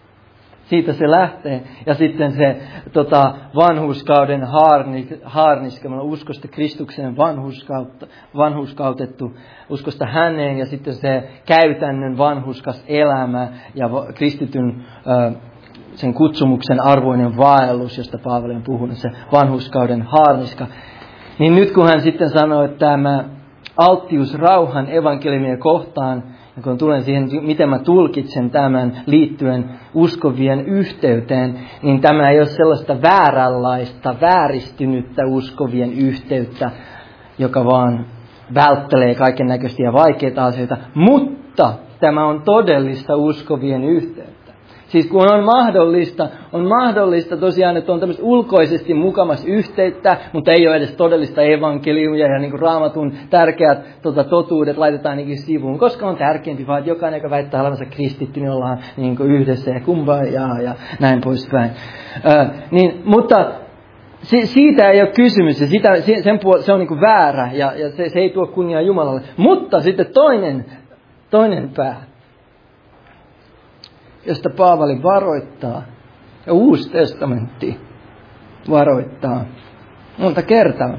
Ja sitten se vanhurskauden haarniskelma, uskosta Kristuksen vanhurskautettu, uskosta häneen ja sitten se käytännön vanhurskas elämä ja kristityn sen kutsumuksen arvoinen vaellus, josta Paavali on puhunut, se vanhurskauden haarniska. Niin nyt kun hän sitten sanoo, että tämä alttius rauhan evankeliumia kohtaan, ja kun tulen siihen, miten mä tulkitsen tämän liittyen uskovien yhteyteen, niin tämä ei ole sellaista vääränlaista, vääristynyttä uskovien yhteyttä, joka vaan välttelee kaiken näköisiä vaikeita asioita, mutta tämä on todellista uskovien yhteyttä. Siis kun on mahdollista tosiaan, että on tämmöistä ulkoisesti mukamassa yhteyttä, mutta ei ole edes todellista evankeliumia ja niin kuin Raamatun tärkeät totuudet laitetaan niinkin sivuun, koska on tärkeämpi vaan, että jokainen, joka väittää olevansa kristitty, niin ollaan niin kuin yhdessä ja kumbajaa ja näin poispäin. Mutta siitä ei ole kysymys ja se on niin kuin väärä ja se ei tuo kunniaa Jumalalle. Mutta sitten toinen pää, josta Paavali varoittaa, ja Uusi testamentti varoittaa monta kertaa,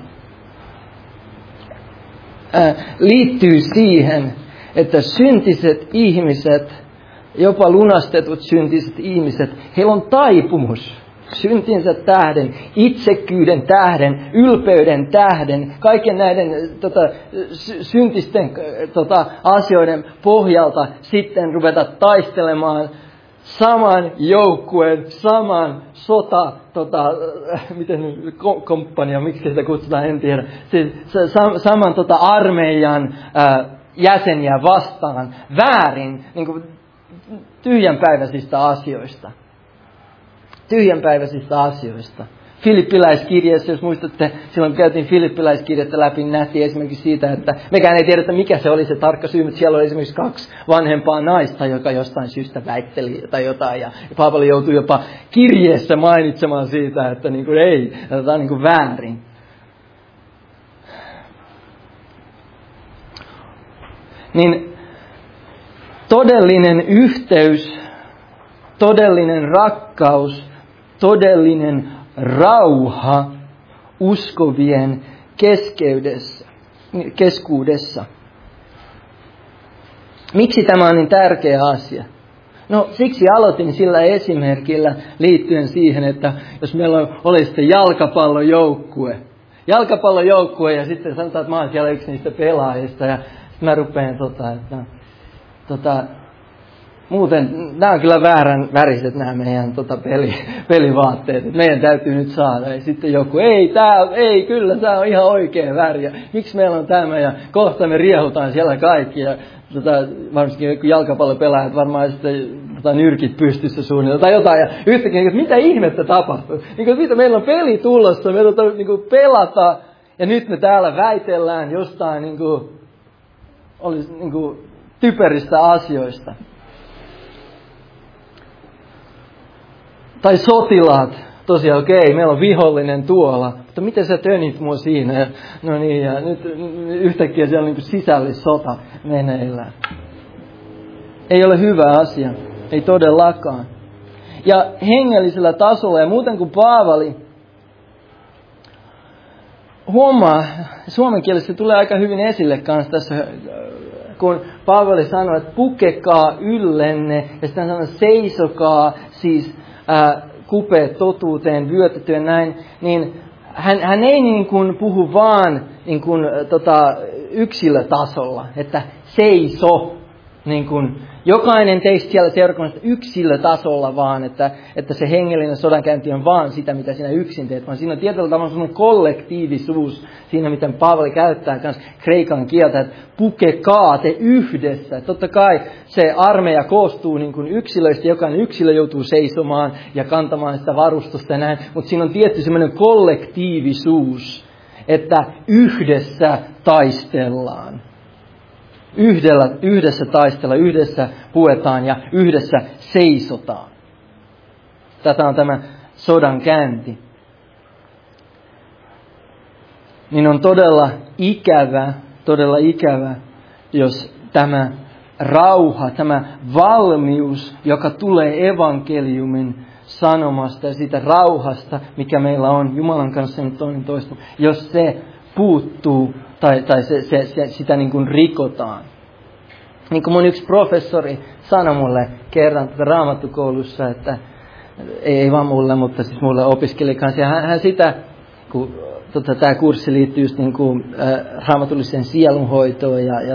liittyy siihen, että syntiset ihmiset, jopa lunastetut syntiset ihmiset, heillä on taipumus syntinsä tähden, itsekkyyden tähden, ylpeyden tähden, kaiken näiden syntisten asioiden pohjalta sitten ruveta taistelemaan saman joukkueen, saman miten komppania, miksi sitä kutsutaan, en tiedä, saman armeijan jäseniä vastaan väärin, niin kuin tyhjänpäiväisistä asioista. Filippiläiskirjeessä, jos muistatte, silloin käytiin Filippiläiskirjettä läpi, niin nähtiin esimerkiksi siitä, että mekään ei tiedetä, mikä se oli se tarkka syy, mutta siellä oli esimerkiksi 2 vanhempaa naista, joka jostain syystä väitteli tai jotain, ja Paavali joutui jopa kirjeessä mainitsemaan siitä, että niin kuin ei, tämä on niin kuin väärin. Niin todellinen yhteys, todellinen rakkaus, todellinen rauha uskovien keskuudessa. Miksi tämä on niin tärkeä asia? No siksi aloitin sillä esimerkillä liittyen siihen, että jos meillä olisi sitten jalkapallojoukkue ja sitten sanotaan, että mä oon siellä yksi niistä pelaajista ja sitten mä rupean muuten, nämä on kyllä väärän väriset nämä meidän pelivaatteet. Että meidän täytyy nyt saada. Ja sitten joku, kyllä, tämä on ihan oikea väri. Ja miksi meillä on tämä? Ja kohta me riehutaan siellä kaikki. Ja varsinkin joku jalkapallopelaajat varmaan sitten nyrkit pystyssä suunnilleen tai jotain. Ja yhtäkkiä, että mitä ihmettä tapahtuu? Mitä meillä on peli tulossa, me pelata. Ja nyt me täällä väitellään jostain typeristä asioista. Tai sotilaat, tosiaan okei, meillä on vihollinen tuolla, mutta miten sä tönit mua siinä? Ja, no niin, ja nyt yhtäkkiä siellä on sisällissota meneillään. Ei ole hyvä asia, ei todellakaan. Ja hengellisellä tasolla, ja muuten kuin Paavali, huomaa, suomen kielessä tulee aika hyvin esille kanssa tässä, kun Paavali sanoi, että pukekaa yllenne, ja sitten hän sanoi, seisokaa, siis kupeet totuuteen vyötettyä näin, niin hän ei niin kuin puhu vaan niin kuin, yksilötasolla, että seiso. Niin kuin jokainen teistä siellä seurakunnassa yksilötasolla vaan, että se hengellinen sodankäynti on vaan sitä, mitä sinä yksin teet, vaan siinä on tietyllä tavalla sellainen kollektiivisuus siinä, miten Paavali käyttää myös kreikan kieltä, että pukekaa te yhdessä. Totta kai se armeija koostuu niin kuin yksilöistä, jokainen yksilö joutuu seisomaan ja kantamaan sitä varustusta ja näin, mutta siinä on tietty semmoinen kollektiivisuus, että yhdessä taistellaan. Yhdessä taistellaan, yhdessä puetaan ja yhdessä seisotaan. Tätä on tämä sodan käynti. Niin on todella ikävä, jos tämä rauha, tämä valmius, joka tulee evankeliumin sanomasta ja siitä rauhasta, mikä meillä on Jumalan kanssa nyt toinen toista, jos se puuttuu tai sitä niin kuin rikotaan. Niin kuin mun yksi professori sanoi mulle kerran raamattukoulussa, että ei vaan mulle, mutta siis mulle opiskelijakanssa. Ja hän sitä, kun tämä kurssi liittyy just niin kuin raamatulliseen sielunhoitoon ja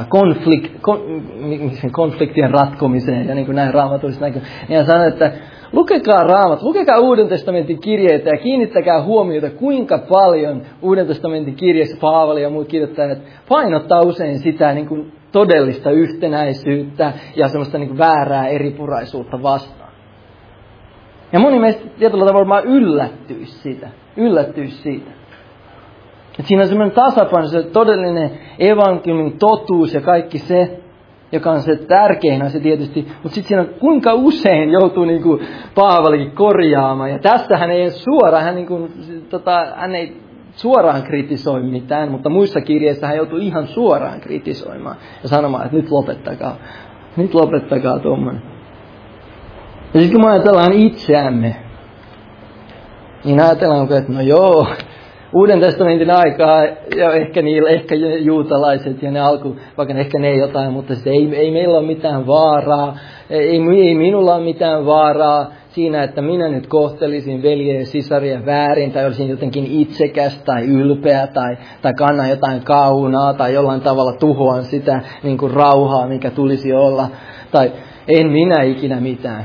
konfliktien ratkomiseen ja niin kuin näin raamatullisesta näkökulmasta. Ja hän sanoi, että lukekaa Raamat, lukekaa Uuden testamentin kirjeitä ja kiinnittäkää huomiota, kuinka paljon Uuden testamentin kirjeissä Paavali ja muut kirjoittajat painottaa usein sitä niin kuin todellista yhtenäisyyttä ja semmoista niin kuin väärää eripuraisuutta vastaan. Ja moni meistä tietyllä tavalla vaan yllättyisi siitä. Että siinä on semmoinen tasapaino, se todellinen evankeliumin totuus ja kaikki se, joka on se tärkein asia tietysti, mutta sitten siinä on kuinka usein joutuu niin kuin Paavalikin korjaamaan. Ja tässä hän ei suoraan, hän ei suoraan kritisoi mitään, mutta muissa kirjeissä hän joutuu ihan suoraan kritisoimaan ja sanomaan, että nyt lopettakaa tuommoinen. Ja sitten kun me ajatellaan itseämme, niin ajatellaanko, että no joo, Uuden testamentin aikaa, ja ehkä juutalaiset ja ne vaikka ehkä ne jotain, mutta ei meillä ole mitään vaaraa, ei minulla ole mitään vaaraa siinä, että minä nyt kohtelisin veljeä ja sisaria väärin, tai olisin jotenkin itsekäs tai ylpeä, tai kannan jotain kaunaa, tai jollain tavalla tuhoan sitä niin kuin rauhaa, mikä tulisi olla, tai en minä ikinä mitään.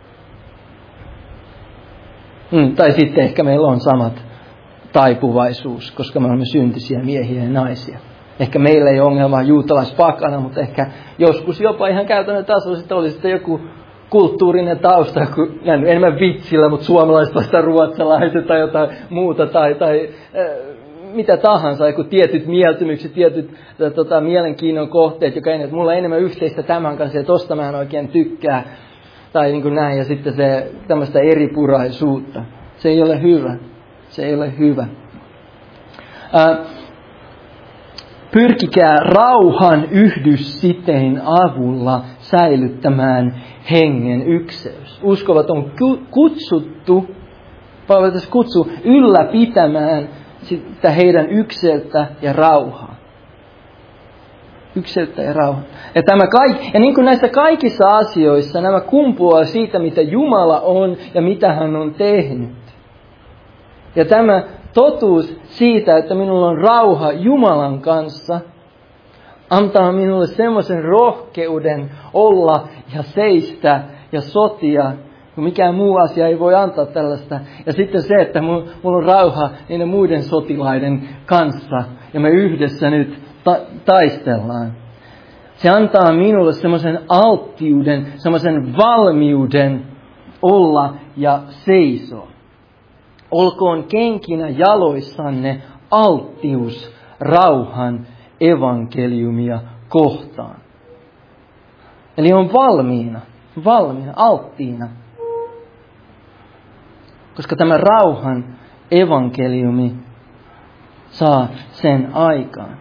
Tai sitten ehkä meillä on samat taipuvaisuus, koska me olemme syntisiä miehiä ja naisia. Ehkä meillä ei ole ongelmaa juutalaispakana, mutta ehkä joskus jopa ihan käytännön tasolla sitten oli sitten joku kulttuurinen tausta, enemmän vitsillä, mutta suomalaiset vastaan ruotsalaiset tai jotain muuta, tai mitä tahansa, joku tietyt mieltymykset, tietyt mielenkiinnon kohteet, joka ei, että mulla on enemmän yhteistä tämän kanssa, ja tosta mä en oikein tykkää, tai niin kuin näin, ja sitten se tämmöistä eripuraisuutta. Se ei ole hyvä. Se ei ole hyvä. Pyrkikää rauhan yhdyssitein avulla säilyttämään hengen ykseys. Uskovat on kutsuttu, Paavali tässä kutsuu, ylläpitämään sitä heidän ykseyttä ja rauhaa. Ykseyttä ja rauhaa. Ja niin kuin näissä kaikissa asioissa nämä kumpuaa siitä, mitä Jumala on ja mitä hän on tehnyt. Ja tämä totuus siitä, että minulla on rauha Jumalan kanssa, antaa minulle semmoisen rohkeuden olla ja seistä ja sotia, kun mikään muu asia ei voi antaa tällaista. Ja sitten se, että mulla on rauha niiden muiden sotilaiden kanssa ja me yhdessä nyt taistellaan. Se antaa minulle semmoisen alttiuden, semmoisen valmiuden olla ja seisoa. Olkoon kenkinä jaloissanne alttius rauhan evankeliumia kohtaan. Eli on valmiina, alttiina. Koska tämä rauhan evankeliumi saa sen aikaan.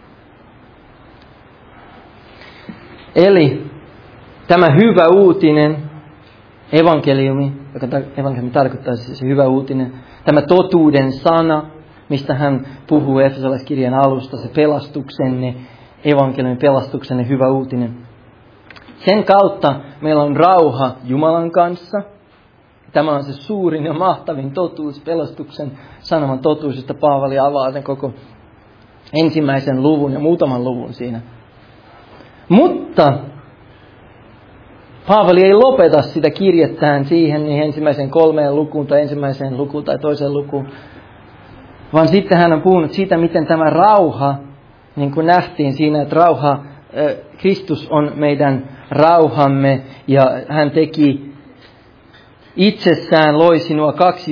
Eli tämä hyvä uutinen, evankeliumi, joka evankeliumi tarkoittaa siis hyvä uutinen, tämä totuuden sana, mistä hän puhuu Efesolaiskirjan alusta, se pelastuksenne, evankeliumin pelastuksenne, hyvä uutinen. Sen kautta meillä on rauha Jumalan kanssa. Tämä on se suurin ja mahtavin totuus, pelastuksen sanoman totuus, josta Paavali avaa sen koko ensimmäisen luvun ja muutaman luvun siinä. Mutta Paavali ei lopeta sitä kirjettään siihen niin ensimmäiseen 3 lukuun tai ensimmäiseen lukuun tai toiseen lukuun, vaan sitten hän on puhunut siitä, miten tämä rauha, niin kuin nähtiin siinä, että Kristus on meidän rauhamme ja hän teki itsessään, loi sinua 2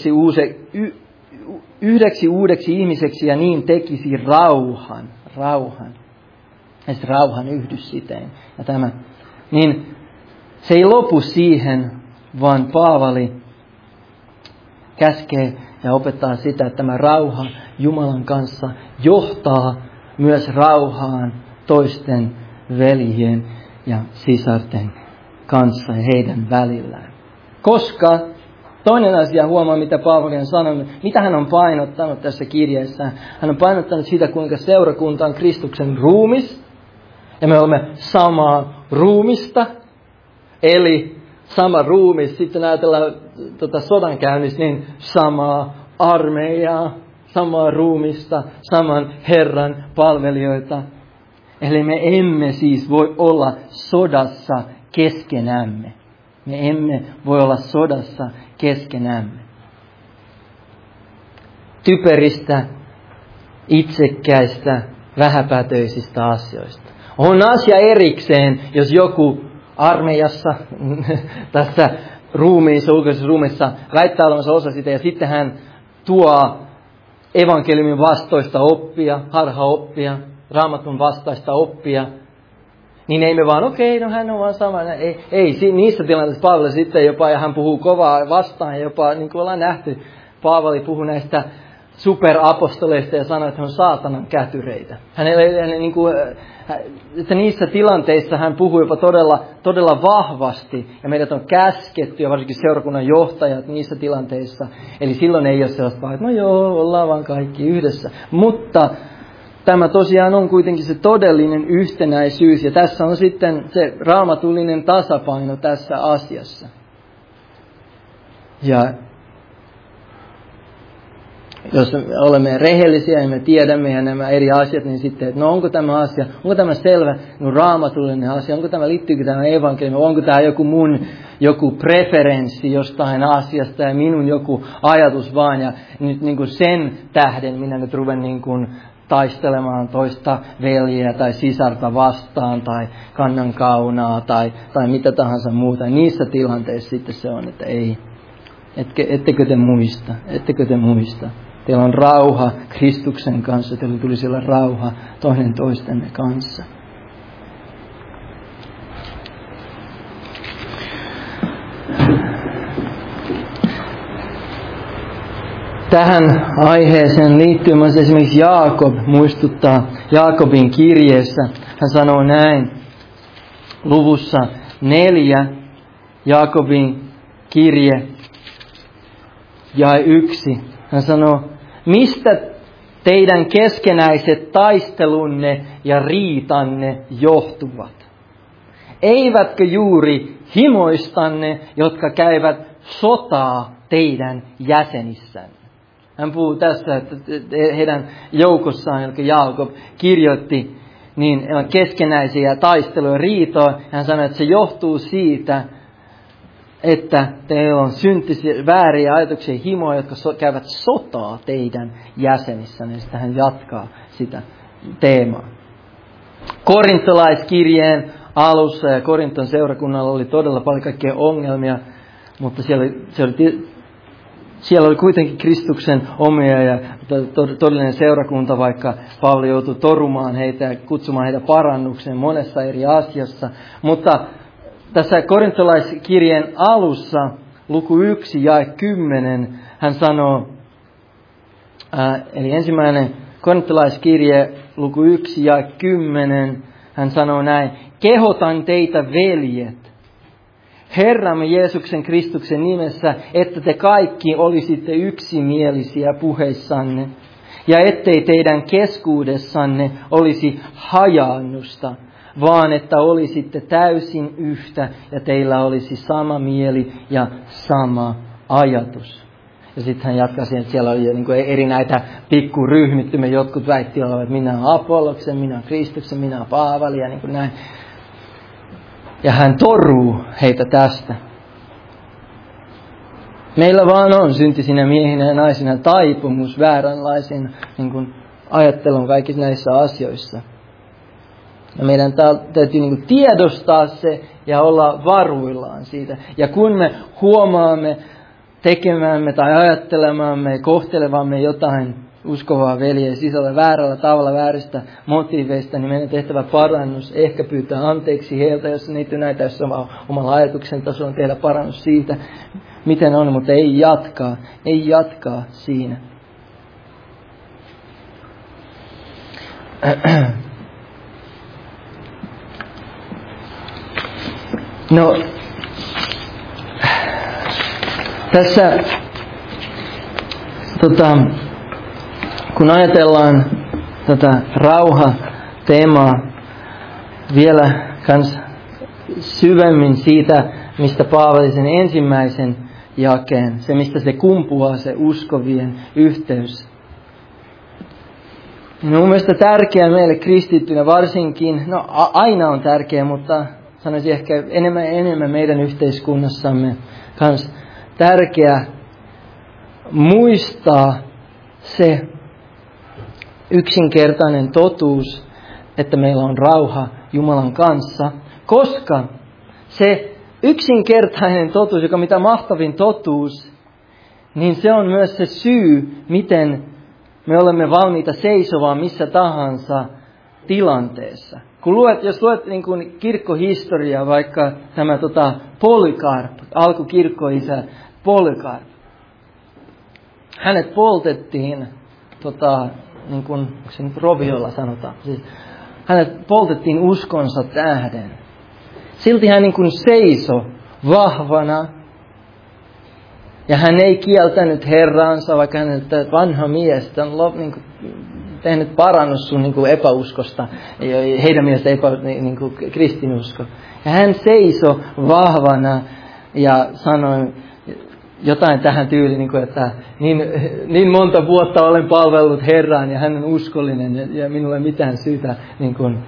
yhdeksi uudeksi ihmiseksi ja niin tekisi rauhan. Ja sitten rauhan yhdys siteen. Ja tämä, niin se ei lopu siihen, vaan Paavali käskee ja opettaa sitä, että tämä rauha Jumalan kanssa johtaa myös rauhaan toisten veljien ja sisarten kanssa ja heidän välillään. Koska toinen asia, huomaa mitä Paavali on sanonut, mitä hän on painottanut tässä kirjeessä. Hän on painottanut sitä, kuinka seurakunta on Kristuksen ruumis. Ja me olemme samaa ruumista, eli sama ruumis. Sitten ajatellaan sodankäynnissä, niin samaa armeijaa, samaa ruumista, saman Herran palvelijoita. Eli me emme siis voi olla sodassa keskenämme. Me emme voi olla sodassa keskenämme. Typeristä, itsekkäistä, vähäpätöisistä asioista. On asia erikseen, jos joku armeijassa, tässä ruumiissa, ulkoisessa ruumissa väittää olevansa osa sitä ja sitten hän tuo evankeliumin vastoista oppia, harhaoppia, Raamatun vastaista oppia, niin ei me vaan, no hän on vaan sama. Ei niissä tilanteissa Paavali sitten jopa, ja hän puhuu kovaa vastaan, ja jopa, niin kuin ollaan nähty, Paavali puhuu näistä superapostoleista ja sanoi, että he on saatanan kätyreitä. Niin kuin, että niissä tilanteissa hän puhuu jopa todella vahvasti, ja meidät on käsketty, ja varsinkin seurakunnan johtajat niissä tilanteissa. Eli silloin ei ole sellaista, että no joo, ollaan vaan kaikki yhdessä. Mutta tämä tosiaan on kuitenkin se todellinen yhtenäisyys, ja tässä on sitten se raamatullinen tasapaino tässä asiassa. Ja jos olemme rehellisiä ja me tiedämme ja nämä eri asiat, niin sitten, että no onko tämä asia, onko tämä selvä, no raamatullinen asia, onko tämä, liittyykö tämä evankeliumi, onko tämä joku preferenssi jostain asiasta ja minun joku ajatus vaan, ja nyt niin kuin sen tähden minä nyt ruven niin kuin taistelemaan toista veljeä tai sisarta vastaan tai kannan kaunaa tai mitä tahansa muuta. Niissä tilanteissa sitten se on, että ei, ettekö te muista. Teillä on rauha Kristuksen kanssa, teillä tulisi olla rauha toinen toistenne kanssa. Tähän aiheeseen liittyen myös esimerkiksi Jaakob muistuttaa Jaakobin kirjeessä. Hän sanoo näin luvussa 4, Jaakobin kirje jae 1. Hän sanoo, mistä teidän keskenäiset taistelunne ja riitanne johtuvat? Eivätkö juuri himoistanne, jotka käyvät sotaa teidän jäsenissänne? Hän puhuu tässä, että heidän joukossaan, eli Jaakob kirjoitti niin keskenäisiä taisteluja riitoa. Hän sanoi, että se johtuu siitä, että teillä on syntisiä vääriä ajatuksia ja himoja, jotka käyvät sotaa teidän jäsenissänne. Sitten hän jatkaa sitä teemaa. Korintolaiskirjeen alussa ja Korinton seurakunnalla oli todella paljon kaikkea ongelmia, mutta siellä oli kuitenkin Kristuksen omia ja todellinen seurakunta, vaikka Paavali joutui torumaan heitä ja kutsumaan heitä parannukseen monessa eri asiassa. Mutta tässä korintolaiskirjeen alussa, luku 1 jae 10, hän sanoo, eli ensimmäinen korintolaiskirje, luku 1 jae 10, hän sanoo näin, kehotan teitä veljet, Herramme Jeesuksen Kristuksen nimessä, että te kaikki olisitte yksimielisiä puheissanne, ja ettei teidän keskuudessanne olisi hajaannusta, vaan että olisitte täysin yhtä ja teillä olisi sama mieli ja sama ajatus. Ja sitten hän jatkaa siihen, että siellä oli jo niin kuin eri näitä pikkuryhmittymiä. Jotkut väitti olevan, että minä olen Apolloksen, minä olen Kristuksen, minä olen Paavali ja niin kuin näin. Ja hän toruu heitä tästä. Meillä vaan on syntisinä miehinä ja naisina taipumus vääränlaisiin niin kuin ajattelun kaikissa näissä asioissa. Ja meidän täytyy niin kuin tiedostaa se ja olla varuillaan siitä. Ja kun me huomaamme tekemämme tai ajattelemamme, kohtelevamme jotain uskovaa veljeä sisällä väärällä tavalla, vääristä motiiveista, niin meidän tehtävä parannus, ehkä pyytää anteeksi heiltä, jos niitä näitä, jos on omalla ajatuksen tasolla tehdä parannus siitä, miten on, mutta ei jatkaa siinä. No, tässä kun ajatellaan tätä rauha-teemaa vielä kans syvemmin siitä, mistä Paavali sen ensimmäisen jakeen, se mistä se kumpuaa, se uskovien yhteys. No, mun mielestä tärkeää meille kristittynä varsinkin, no aina on tärkeää, mutta sanoisin ehkä enemmän meidän yhteiskunnassamme kans tärkeää muistaa se yksinkertainen totuus, että meillä on rauha Jumalan kanssa, koska se yksinkertainen totuus, joka mitä mahtavin totuus, niin se on myös se syy, miten me olemme valmiita seisomaan missä tahansa tilanteessa. Jos luet niin kuin kirkkohistoriaa, vaikka tämä Polycarp, alkukirkkoisä Polycarp, hänet poltettiin, niin kuin se nyt roviolla sanotaan, siis hänet poltettiin uskonsa tähden. Silti hän niin kuin seisoi vahvana, ja hän ei kieltänyt Herraansa, vaikka hän oli vanha mies, niin kuin tehnyt parannus sun niin kuin epäuskosta, heidän mielestä niin kuin kristinusko. Ja hän seisoi vahvana ja sanoi jotain tähän tyyliin, niin kuin, että niin monta vuotta olen palvellut Herraan ja hän on uskollinen ja minulla ei mitään syytä niin kuin,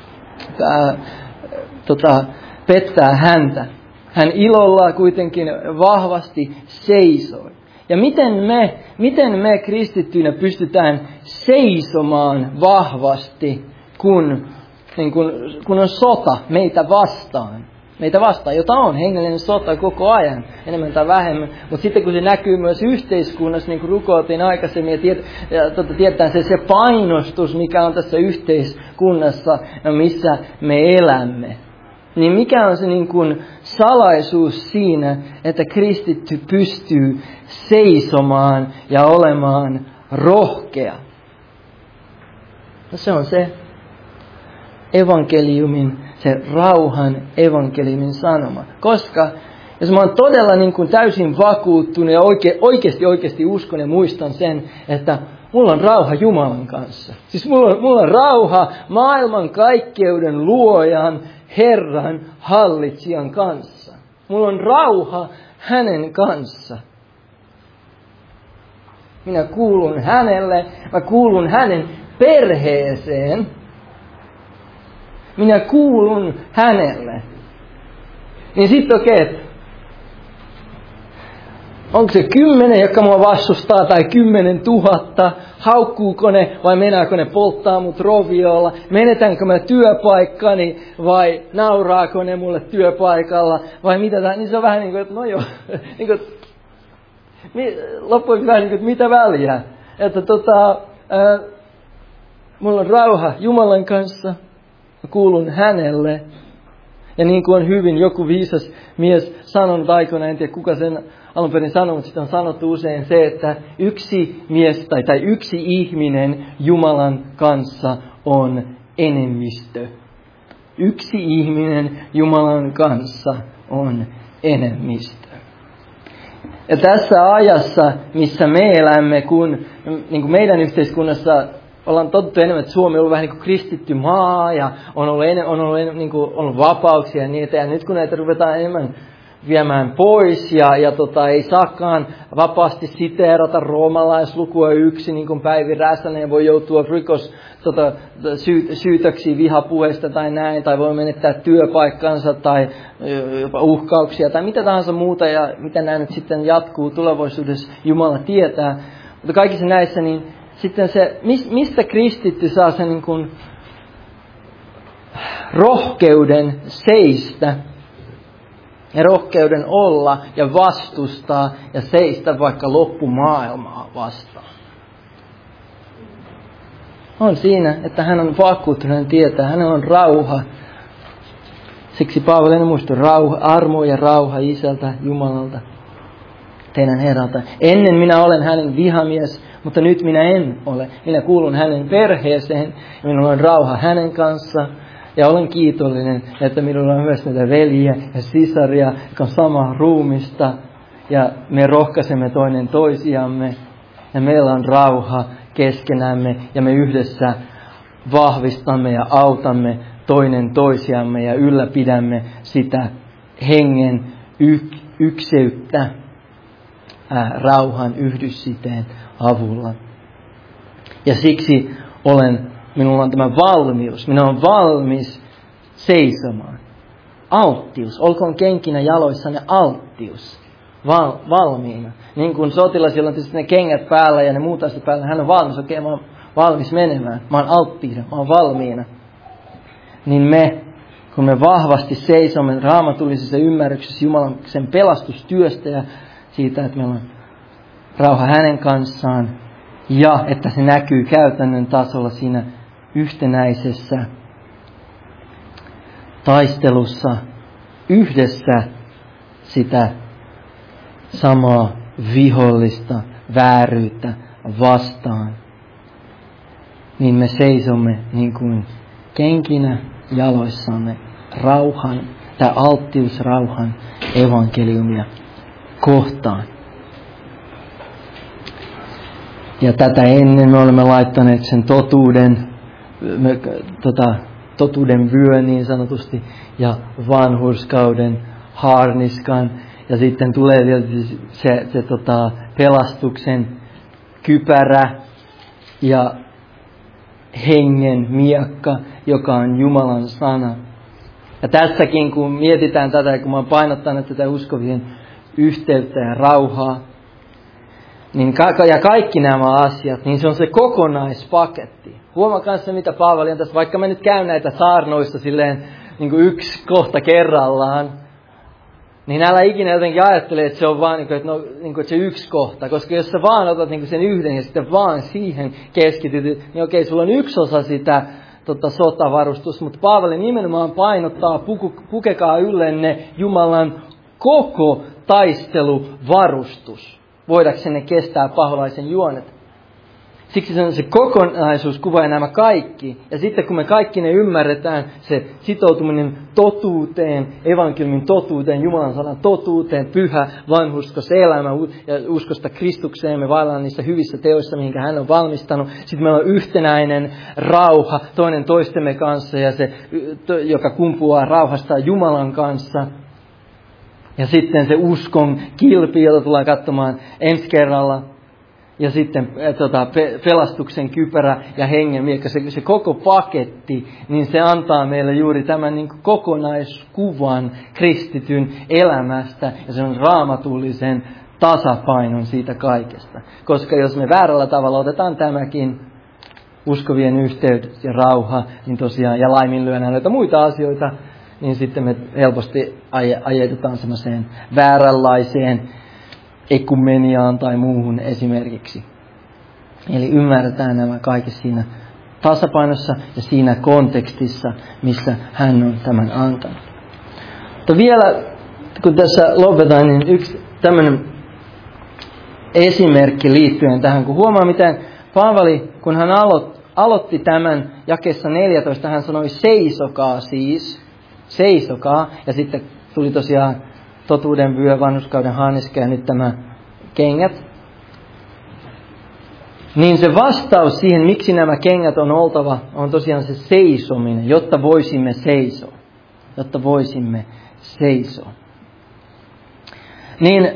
pettää häntä. Hän ilolla kuitenkin vahvasti seisoi. Ja miten me kristittyinä pystytään seisomaan vahvasti, kun on sota meitä vastaan, jota on hengellinen sota koko ajan, enemmän tai vähemmän. Mutta sitten kun se näkyy myös yhteiskunnassa, niin kuin rukoiltiin aikaisemmin, ja tiedetään se painostus, mikä on tässä yhteiskunnassa, missä me elämme. Niin mikä on se niin kuin salaisuus siinä, että kristitty pystyy seisomaan ja olemaan rohkea? No se on se evankeliumin, se rauhan evankeliumin sanoma. Koska jos mä oon todella niin kuin täysin vakuuttunut ja oikeasti uskon ja muistan sen, että mulla on rauha Jumalan kanssa. Siis mulla on rauha maailman kaikkeuden luojan, Herran, hallitsijan kanssa. Mulla on rauha hänen kanssa. Minä kuulun hänelle, mä kuulun hänen perheeseen. Minä kuulun hänelle. Niin sitten onko se 10, joka mua vastustaa, tai 10 000, haukkuuko ne vai mennäänkö ne polttaa mut roviolla, menetänkö mä työpaikkani vai nauraako ne mulle työpaikalla vai mitä, niin se on vähän niin kuin, että no joo, niin kuin, loppujen vähän niin kuin, että mitä väliä, että mulla on rauha Jumalan kanssa, mä kuulun hänelle. Ja niin kuin on hyvin joku viisas mies sanonut aikoinaan, en tiedä kuka sen alun perin sanoi, mutta sitä on sanottu usein se, että yksi mies tai yksi ihminen Jumalan kanssa on enemmistö. Yksi ihminen Jumalan kanssa on enemmistö. Ja tässä ajassa, missä me elämme, kun niin kuin meidän yhteiskunnassa ollaan totuttu enemmän, että Suomi on ollut vähän niin kuin kristitty maa ja on ollut vapauksia ja niitä. Ja nyt kun näitä ruvetaan enemmän viemään pois ja ei saakaan vapaasti siteerata roomalaislukua 1, niin kuin Päivi Räsänen voi joutua syytöksiin vihapuheesta tai näin, tai voi menettää työpaikkansa tai jopa uhkauksia tai mitä tahansa muuta, ja mitä nämä nyt sitten jatkuu tulevaisuudessa, Jumala tietää. Mutta kaikissa näissä, niin sitten se, mistä kristitty saa sen niin kuin rohkeuden seistä ja rohkeuden olla ja vastustaa ja seistä vaikka loppumaailmaa vastaan. On siinä, että hän on vakuuttunut, hän tietää, hänellä on rauha. Siksi Paavali muistui armo ja rauha Isältä, Jumalalta, teidän Herralta. Ennen minä olen hänen vihamies, mutta nyt minä en ole. Minä kuulun hänen perheeseen ja minulla on rauha hänen kanssaan. Ja olen kiitollinen, että minulla on myös näitä veljiä ja sisaria, jotka on samaa ruumista. Ja me rohkaisemme toinen toisiamme. Ja meillä on rauha keskenämme. Ja me yhdessä vahvistamme ja autamme toinen toisiamme. Ja ylläpidämme sitä hengen ykseyttä rauhan yhdyssiteen avulla. Ja siksi minulla on tämä valmius. Minä olen valmis seisomaan. Alttius. Olkoon kenkinä jaloissanne alttius. Valmiina. Niin kuin sotilasilla on tietysti ne kengät päällä ja ne muut asiat päällä. Hän on valmis. Okei, mä oon valmis menemään. Mä oon alttiina. Mä oon valmiina. Niin kun me vahvasti seisomme raamatullisessa ymmärryksessä Jumalan sen pelastustyöstä ja siitä, että meillä on rauha hänen kanssaan. Ja että se näkyy käytännön tasolla siinä yhtenäisessä taistelussa yhdessä sitä samaa vihollista vääryyttä vastaan. Niin me seisomme niin kuin kenkinä jaloissamme rauhan tai alttiusrauhan evankeliumia kohtaan. Ja tätä ennen me olemme laittaneet sen totuuden vyö niin sanotusti ja vanhurskauden haarniskan. Ja sitten tulee vielä se pelastuksen kypärä ja hengen miekka, joka on Jumalan sana. Ja tässäkin kun mietitään tätä, kun mä oon painottanut tätä uskovien yhteyttä ja rauhaa, niin ja kaikki nämä asiat, niin se on se kokonaispaketti. Huomaa kanssa, mitä Paavali on tässä, vaikka mä nyt käyn näitä saarnoissa silleen niin kuin yksi kohta kerrallaan, niin älä ikinä jotenkin ajattele, että se on vaan että se yksi kohta. Koska jos sä vaan otat sen yhden ja sitten vaan siihen keskityt, niin okei, sulla on yksi osa sitä sotavarustusta, mutta Paavali nimenomaan painottaa, pukekaa yllenne Jumalan koko taisteluvarustus. Voidaksenne kestää paholaisen juonet. Siksi se on se kokonaisuus, kuvaa nämä kaikki. Ja sitten kun me kaikki ne ymmärretään, se sitoutuminen totuuteen, evankeliumin totuuteen, Jumalan sanan totuuteen, pyhä, vanhurskas elämä ja uskosta Kristukseen, me vaellaan niissä hyvissä teoissa, mihinkä hän on valmistanut. Sitten meillä on yhtenäinen rauha toinen toistemme kanssa ja se, joka kumpuaa rauhasta Jumalan kanssa. Ja sitten se uskon kilpi, jota tullaan katsomaan ensi kerralla. Ja sitten pelastuksen kypärä ja hengen miekka, se koko paketti, niin se antaa meille juuri tämän niin kuin kokonaiskuvan kristityn elämästä. Ja se on raamatullisen tasapainon siitä kaikesta. Koska jos me väärällä tavalla otetaan tämäkin uskovien yhteydet ja rauha, niin tosiaan, ja laiminlyödään näitä muita asioita, niin sitten me helposti ajetetaan semmoiseen vääränlaiseen ekumeniaan tai muuhun esimerkiksi. Eli ymmärretään nämä kaikki siinä tasapainossa ja siinä kontekstissa, missä hän on tämän antanut. Mutta vielä, kun tässä lopetan, niin yksi tämmöinen esimerkki liittyen tähän, kun huomaa miten Paavali, kun hän aloitti tämän jakeessa 14, hän sanoi seisokaa siis, seisokaa, ja sitten tuli tosiaan totuuden vyö, vanhurskauden haarniska ja nyt tämä kengät. Niin se vastaus siihen, miksi nämä kengät on oltava, on tosiaan se seisominen, jotta voisimme seisoa. Jotta voisimme seisoa. Niin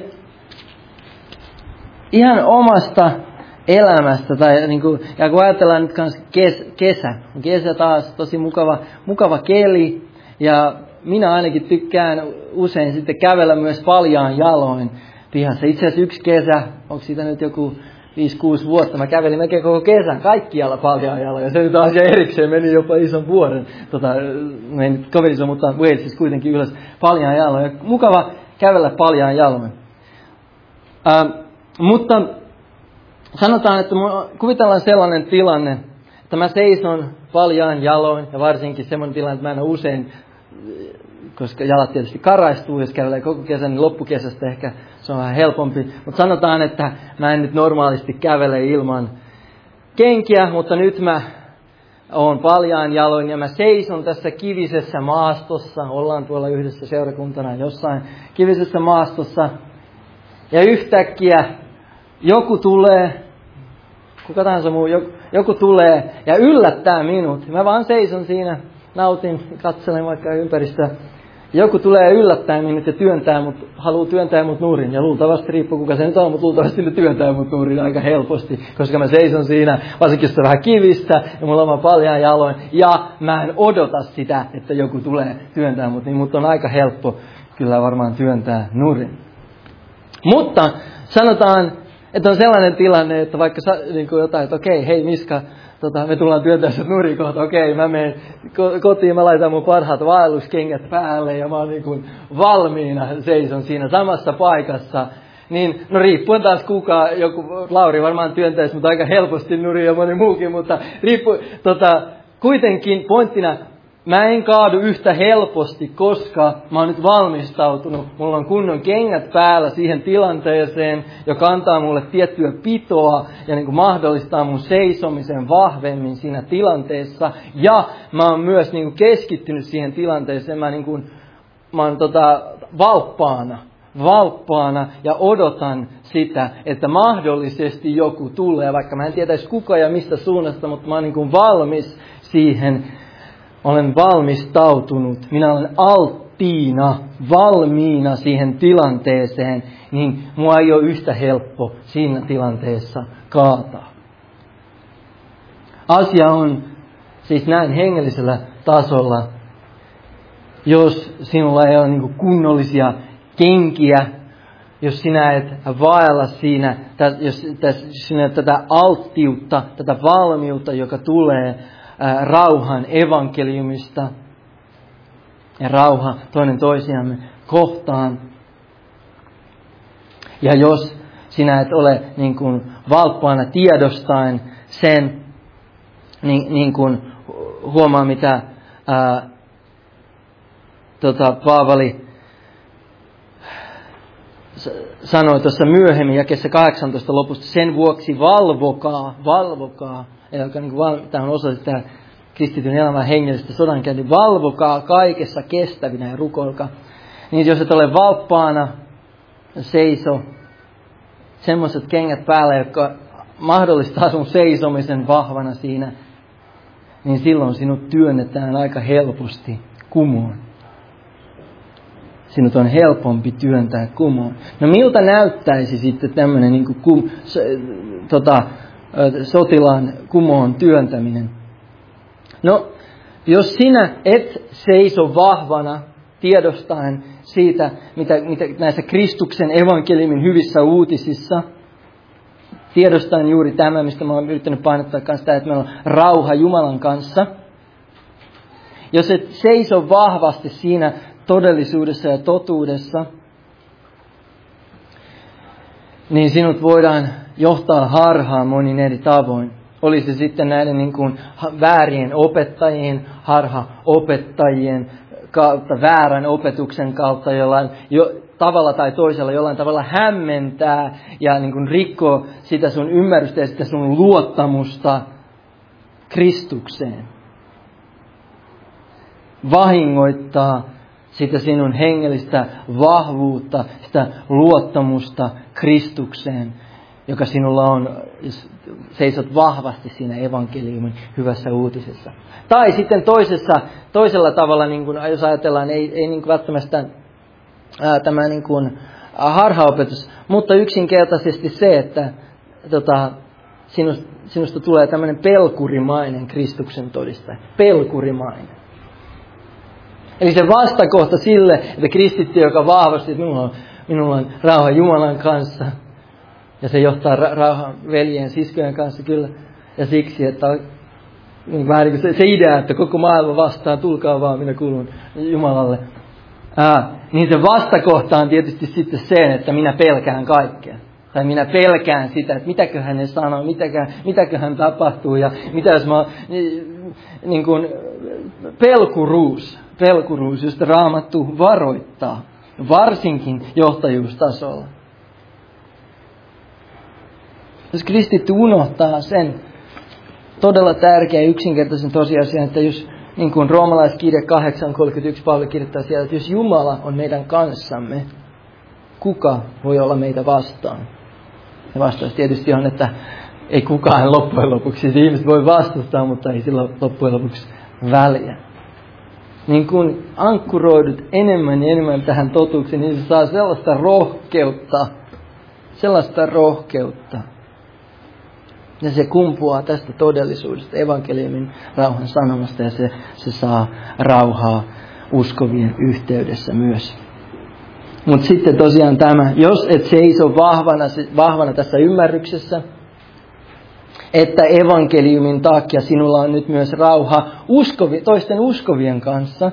ihan omasta elämästä, tai niin kuin, ja kun ajatellaan nyt kans kesä taas, tosi mukava keli, ja minä ainakin tykkään usein sitten kävellä myös paljaan jaloin pihassa. Itse asiassa yksi kesä, onko siitä nyt joku 5-6 vuotta, mä kävelin melkein koko kesän kaikkialla paljaan jaloin, ja se nyt asia erikseen meni jopa ison vuoden, me ei nyt kovin iso, mutta Walesissa kuitenkin ylös paljaan jaloin, ja mukava kävellä paljaan jaloin. Mutta sanotaan, että kuvitellaan sellainen tilanne, että mä seison paljaan jaloin, ja varsinkin semmoinen tilanne, että mä en ole usein, koska jalat tietysti karaistuu, jos kävelee koko kesän, niin loppukesästä ehkä se on vähän helpompi. Mutta sanotaan, että mä en nyt normaalisti kävele ilman kenkiä, mutta nyt mä oon paljaan jaloin ja mä seison tässä kivisessä maastossa. Ollaan tuolla yhdessä seurakuntana jossain kivisessä maastossa. Ja yhtäkkiä joku tulee, kuka tahansa muu, joku tulee ja yllättää minut. Mä vaan seison siinä, nautin, katselen vaikka ympäristöä. Joku tulee yllättää minut ja haluaa työntää mut nurin. Ja luultavasti, riippuu kuka se nyt on, mutta luultavasti ne työntää mut nurin aika helposti. Koska mä seison siinä, varsinkin jos on vähän kivistä ja mulla on paljaan jaloin. Ja mä en odota sitä, että joku tulee työntää mut, niin mut on aika helppo kyllä varmaan työntää nurin. Mutta sanotaan, että on sellainen tilanne, että vaikka niin kuin jotain, että okei, hei Miska, me tullaan työntää sut nurin kohta, okei, mä menen kotiin, mä laitan mun parhaat vaelluskengät päälle ja mä oon niin kuin valmiina seison siinä samassa paikassa. Niin, no riippuen taas joku Lauri varmaan työntäisi mut aika helposti nurin ja moni muukin, mutta kuitenkin pointtina, mä en kaadu yhtä helposti, koska mä oon nyt valmistautunut. Mulla on kunnon kengät päällä siihen tilanteeseen, joka antaa mulle tiettyä pitoa ja niin kuin mahdollistaa mun seisomisen vahvemmin siinä tilanteessa. Ja mä oon myös niin kuin keskittynyt siihen tilanteeseen. Mä oon valppaana ja odotan sitä, että mahdollisesti joku tulee, vaikka mä en tietäisi kuka ja mistä suunnasta, mutta mä oon niin kuin valmis siihen. Olen valmistautunut, minä olen valmiina siihen tilanteeseen, niin mua ei ole yhtä helppo siinä tilanteessa kaataa. Asia on siis näin hengellisellä tasolla, jos sinulla ei ole niin kuin kunnollisia kenkiä, jos sinä et vaella siinä, jos sinä tätä alttiutta, tätä valmiutta, joka tulee rauhan evankeliumista ja rauha toinen toisiamme kohtaan. Ja jos sinä et ole niin kuin valppaana tiedostaen sen, niin kuin huomaa mitä Paavali sanoi tuossa myöhemmin jakeessa 18 lopusta, sen vuoksi valvokaa. Tämä on osa sitä kristityn elämän hengellistä sodankäyntiä. Valvokaa kaikessa kestävinä ja rukoilkaa. Niin jos et ole valppaana, seiso semmoiset kengät päällä, jotka mahdollistaa sun seisomisen vahvana siinä, niin silloin sinut työnnetään aika helposti kumoon. Sinut on helpompi työntää kumoon. No miltä näyttäisi sitten tämmöinen niin kuin sotilaan kumoon työntäminen? No, jos sinä et seiso vahvana tiedostaen siitä, mitä näissä Kristuksen evankeliumin hyvissä uutisissa, tiedostaen juuri tämä, mistä mä oon yrittänyt painottaa kanssa, että meillä on rauha Jumalan kanssa. Jos et seiso vahvasti siinä todellisuudessa ja totuudessa, niin sinut voidaan johtaa harhaan monin eri tavoin. Oli se sitten näiden niin kuin väärien opettajien, harhaopettajien kautta, väärän opetuksen kautta, jollain tavalla tai toisella jollain tavalla hämmentää ja niin kuin rikkoo sitä sun ymmärrystä ja sitä sun luottamusta Kristukseen. Vahingoittaa sitä sinun hengellistä vahvuutta, sitä luottamusta Kristukseen, joka sinulla on, jos seisot vahvasti siinä evankeliumin hyvässä uutisessa. Tai sitten toisella tavalla, niin kuin, jos ajatellaan, ei niin kuin välttämättä tämä niin kuin, harhaopetus, mutta yksinkertaisesti se, että sinusta tulee tämmöinen pelkurimainen Kristuksen todistaja. Pelkurimainen. Eli se vastakohta sille, että kristitty, joka vahvasti, että minulla on rauha Jumalan kanssa, ja se johtaa rauhan veljen siskojen kanssa kyllä, ja siksi, että vähän niin kuin se idea, että koko maailma vastaan, tulkaa vaan, minä kuulun Jumalalle. Niin se vastakohta on tietysti sitten se, että minä pelkään kaikkea. Tai minä pelkään sitä, että mitäköhän ne sanoo, mitäköhän tapahtuu, ja mitä jos mä niin kuin pelkuruus, josta Raamattu varoittaa, varsinkin johtajuustasolla. Jos kristitty unohtaa sen todella tärkeä yksinkertaisen tosiasian, että jos niin kuin Roomalaiskirja 8:31 Paavali kirjoittaa siellä, että jos Jumala on meidän kanssamme, kuka voi olla meitä vastaan? Ja vastaus tietysti on, että ei kukaan loppujen lopuksi. Siis ihmiset voi vastustaa, mutta ei sillä loppujen lopuksi väliä. Niin kun ankkuroidut enemmän ja enemmän tähän totuukseen, niin se saa sellaista rohkeutta. Ja se kumpuaa tästä todellisuudesta, evankeliumin rauhan sanomasta, ja se saa rauhaa uskovien yhteydessä myös. Mutta sitten tosiaan tämä, jos et seiso vahvana tässä ymmärryksessä, että evankeliumin takia sinulla on nyt myös rauha toisten uskovien kanssa,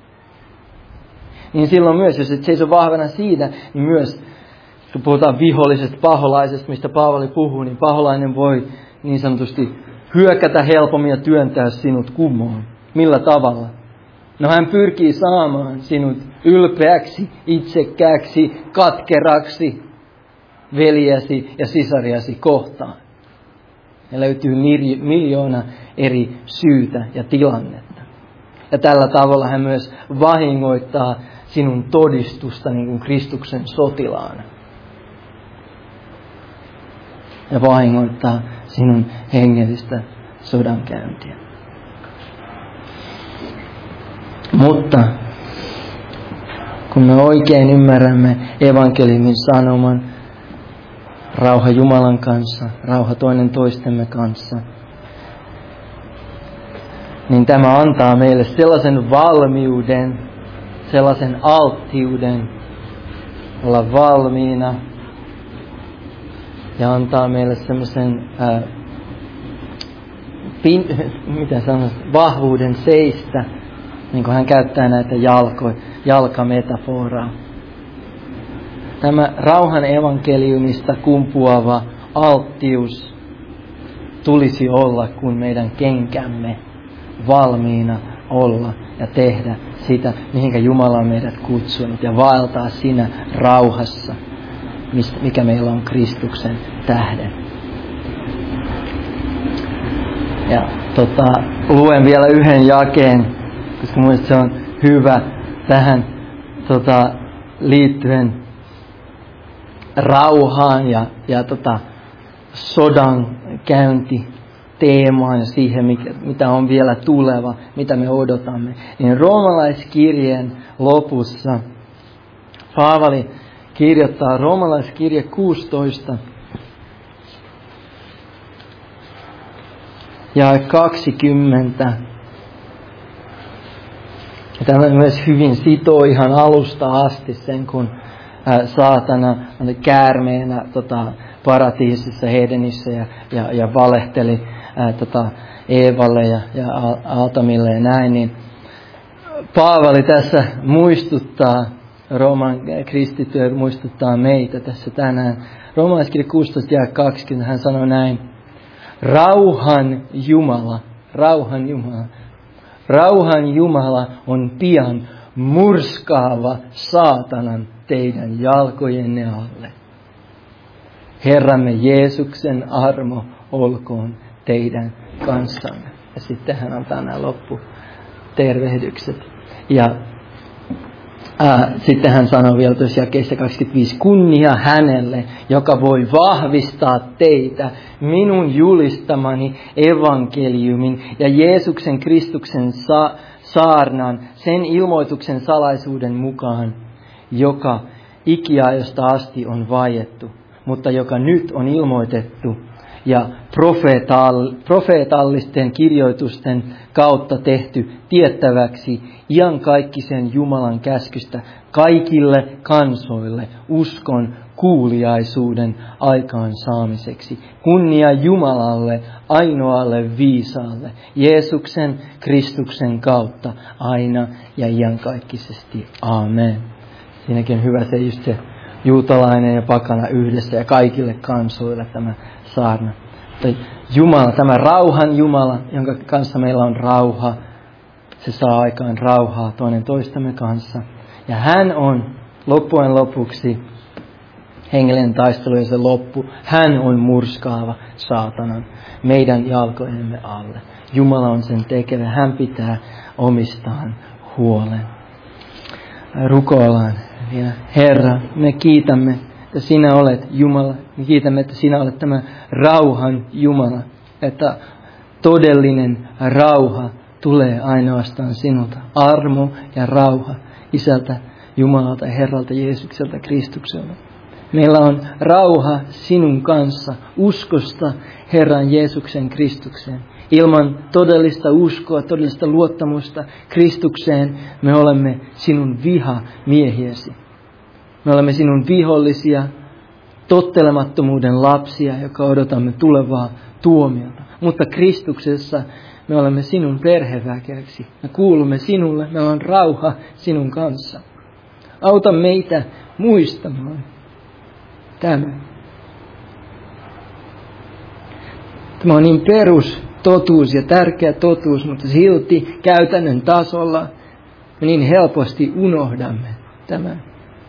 niin silloin myös, jos et seiso vahvana siitä, niin myös, kun puhutaan vihollisesta, paholaisesta, mistä Paavali puhuu, niin paholainen voi niin sanotusti hyökätä helpommin ja työntää sinut kumoon. Millä tavalla? No hän pyrkii saamaan sinut ylpeäksi, itsekkääksi, katkeraksi veljäsi ja sisariasi kohtaan. Ja löytyy miljoona eri syytä ja tilannetta. Ja tällä tavalla hän myös vahingoittaa sinun todistusta niin kuin Kristuksen sotilaana. Ja vahingoittaa sinun hengellistä sodankäyntiä. Mutta kun me oikein ymmärrämme evankeliumin sanoman, rauha Jumalan kanssa, rauha toinen toistemme kanssa, niin tämä antaa meille sellaisen valmiuden, sellaisen alttiuden olla valmiina ja antaa meille semmoisen vahvuuden seistä, niin kuin hän käyttää näitä jalkametaforaa. Tämä rauhan evankeliumista kumpuava alttius tulisi olla, kun meidän kenkämme valmiina olla ja tehdä sitä, mihinkä Jumala on meidät kutsunut, ja vaeltaa siinä rauhassa, mikä meillä on Kristuksen tähden. Ja luen vielä yhden jakeen, koska mielestäni se on hyvä tähän liittyen rauhaan ja sodan käynti teemaan ja siihen, mitä on vielä tuleva, mitä me odotamme. Niin Roomalaiskirjeen lopussa Paavali kirjoittaa Roomalaiskirje 16 ja 20. Ja tämä myös hyvin sitoo ihan alusta asti sen, kun saatana käärmeenä paratiisissa Hedenissä ja valehteli Eevalle ja Aatamille ja näin, niin Paavali tässä muistuttaa, Rooman kristittyjä muistuttaa meitä tässä tänään. Roomalaiskirja 16 ja 20 hän sanoi näin: Rauhan Jumala on pian murskaava saatanan teidän jalkojenne alle. Herramme Jeesuksen armo olkoon teidän kanssanne. Ja sitten hän antaa nämä lopputervehdykset. Ja sitten hän sanoo vielä tuossa jakeessa 25, kunnia hänelle, joka voi vahvistaa teitä minun julistamani evankeliumin ja Jeesuksen Kristuksen saarnan sen ilmoituksen salaisuuden mukaan, joka ikiajosta asti on vaiettu, mutta joka nyt on ilmoitettu ja profeetallisten kirjoitusten kautta tehty tiettäväksi iankaikkisen Jumalan käskystä kaikille kansoille uskon kuuliaisuuden aikaan saamiseksi. Kunnia Jumalalle, ainoalle viisaalle, Jeesuksen Kristuksen kautta aina ja iankaikkisesti. Aamen. Siinäkin on hyvä se just se juutalainen ja pakana yhdessä ja kaikille kansoille tämä saarna. Jumala, tämä rauhan Jumala, jonka kanssa meillä on rauha, se saa aikaan rauhaa toinen toistemme kanssa. Ja hän on loppujen lopuksi hengellinen taistelu ja se loppu. Hän on murskaava saatanan meidän jalkojemme alle. Jumala on sen tekevä. Hän pitää omistaan huolen. Rukoillaan vielä. Herra, me kiitämme, että sinä olet Jumala. Me kiitämme, että sinä olet tämä rauhan Jumala. Että todellinen rauha tulee ainoastaan sinulta. Armo ja rauha Isältä, Jumalalta ja Herralta Jeesukselta Kristukselta. Meillä on rauha sinun kanssa uskosta Herran Jeesuksen Kristukseen. Ilman todellista uskoa, todellista luottamusta Kristukseen me olemme sinun vihamiehiesi. Me olemme sinun vihollisia, tottelemattomuuden lapsia, joka odotamme tulevaa tuomiota. Mutta Kristuksessa me olemme sinun perheväkeäksi. Me kuulumme sinulle, meillä on rauha sinun kanssa. Auta meitä muistamaan tämä. Tämä on niin perustotuus ja tärkeä totuus, mutta silti käytännön tasolla me niin helposti unohdamme tämän.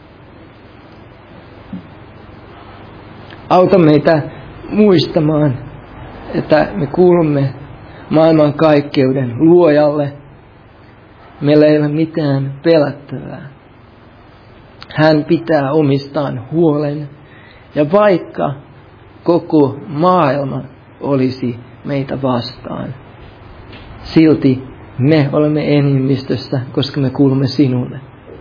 Auta meitä muistamaan, että me kuulumme maailmankaikkeuden luojalle. Meillä ei ole mitään pelättävää. Hän pitää omistaan huolen. Ja vaikka koko maailma olisi meitä vastaan, silti me olemme enemmistössä, koska me kuulumme sinulle.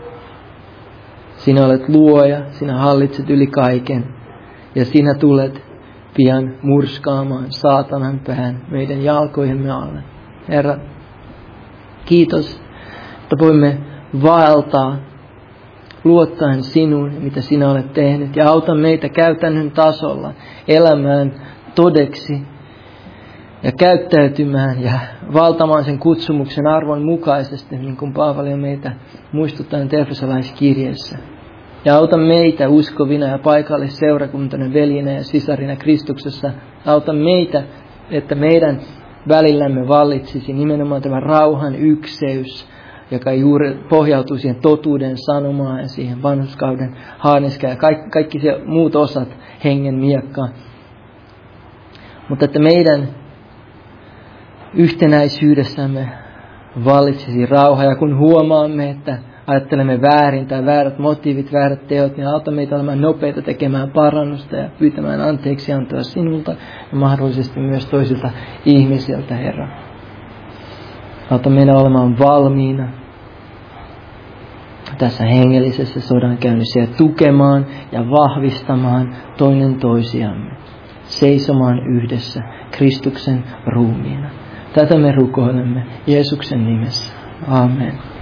Sinä olet luoja, sinä hallitset yli kaiken. Ja sinä tulet pian murskaamaan saatanan pään meidän jalkojemme alle. Herra, kiitos, että voimme vaeltaa luottaen sinuun, mitä sinä olet tehnyt. Ja auta meitä käytännön tasolla elämään todeksi ja käyttäytymään ja valtamaan sen kutsumuksen arvon mukaisesti, niin kuin Paavali meitä muistuttaa Efesolaiskirjeessä. Ja auta meitä uskovina ja paikallisseurakuntana, veljinä ja sisarina Kristuksessa. Auta meitä, että meidän välillämme vallitsisi nimenomaan tämä rauhan ykseys, joka juuri pohjautuu siihen totuuden sanomaan ja siihen vanhurskauden haarniskaan ja kaikki se muut osat hengen miekkaa. Mutta että meidän yhtenäisyydessämme vallitsisi rauha, ja kun huomaamme, että ajattelemme väärin tai väärät motiivit, väärät teot, niin auta meitä olemaan nopeita tekemään parannusta ja pyytämään anteeksiantoa sinulta ja mahdollisesti myös toisilta ihmisiltä, Herra. Auta meidän olemaan valmiina tässä hengellisessä sodankäynnissä ja tukemaan ja vahvistamaan toinen toisiamme, seisomaan yhdessä Kristuksen ruumiina. Tätä me rukoilemme Jeesuksen nimessä. Amen.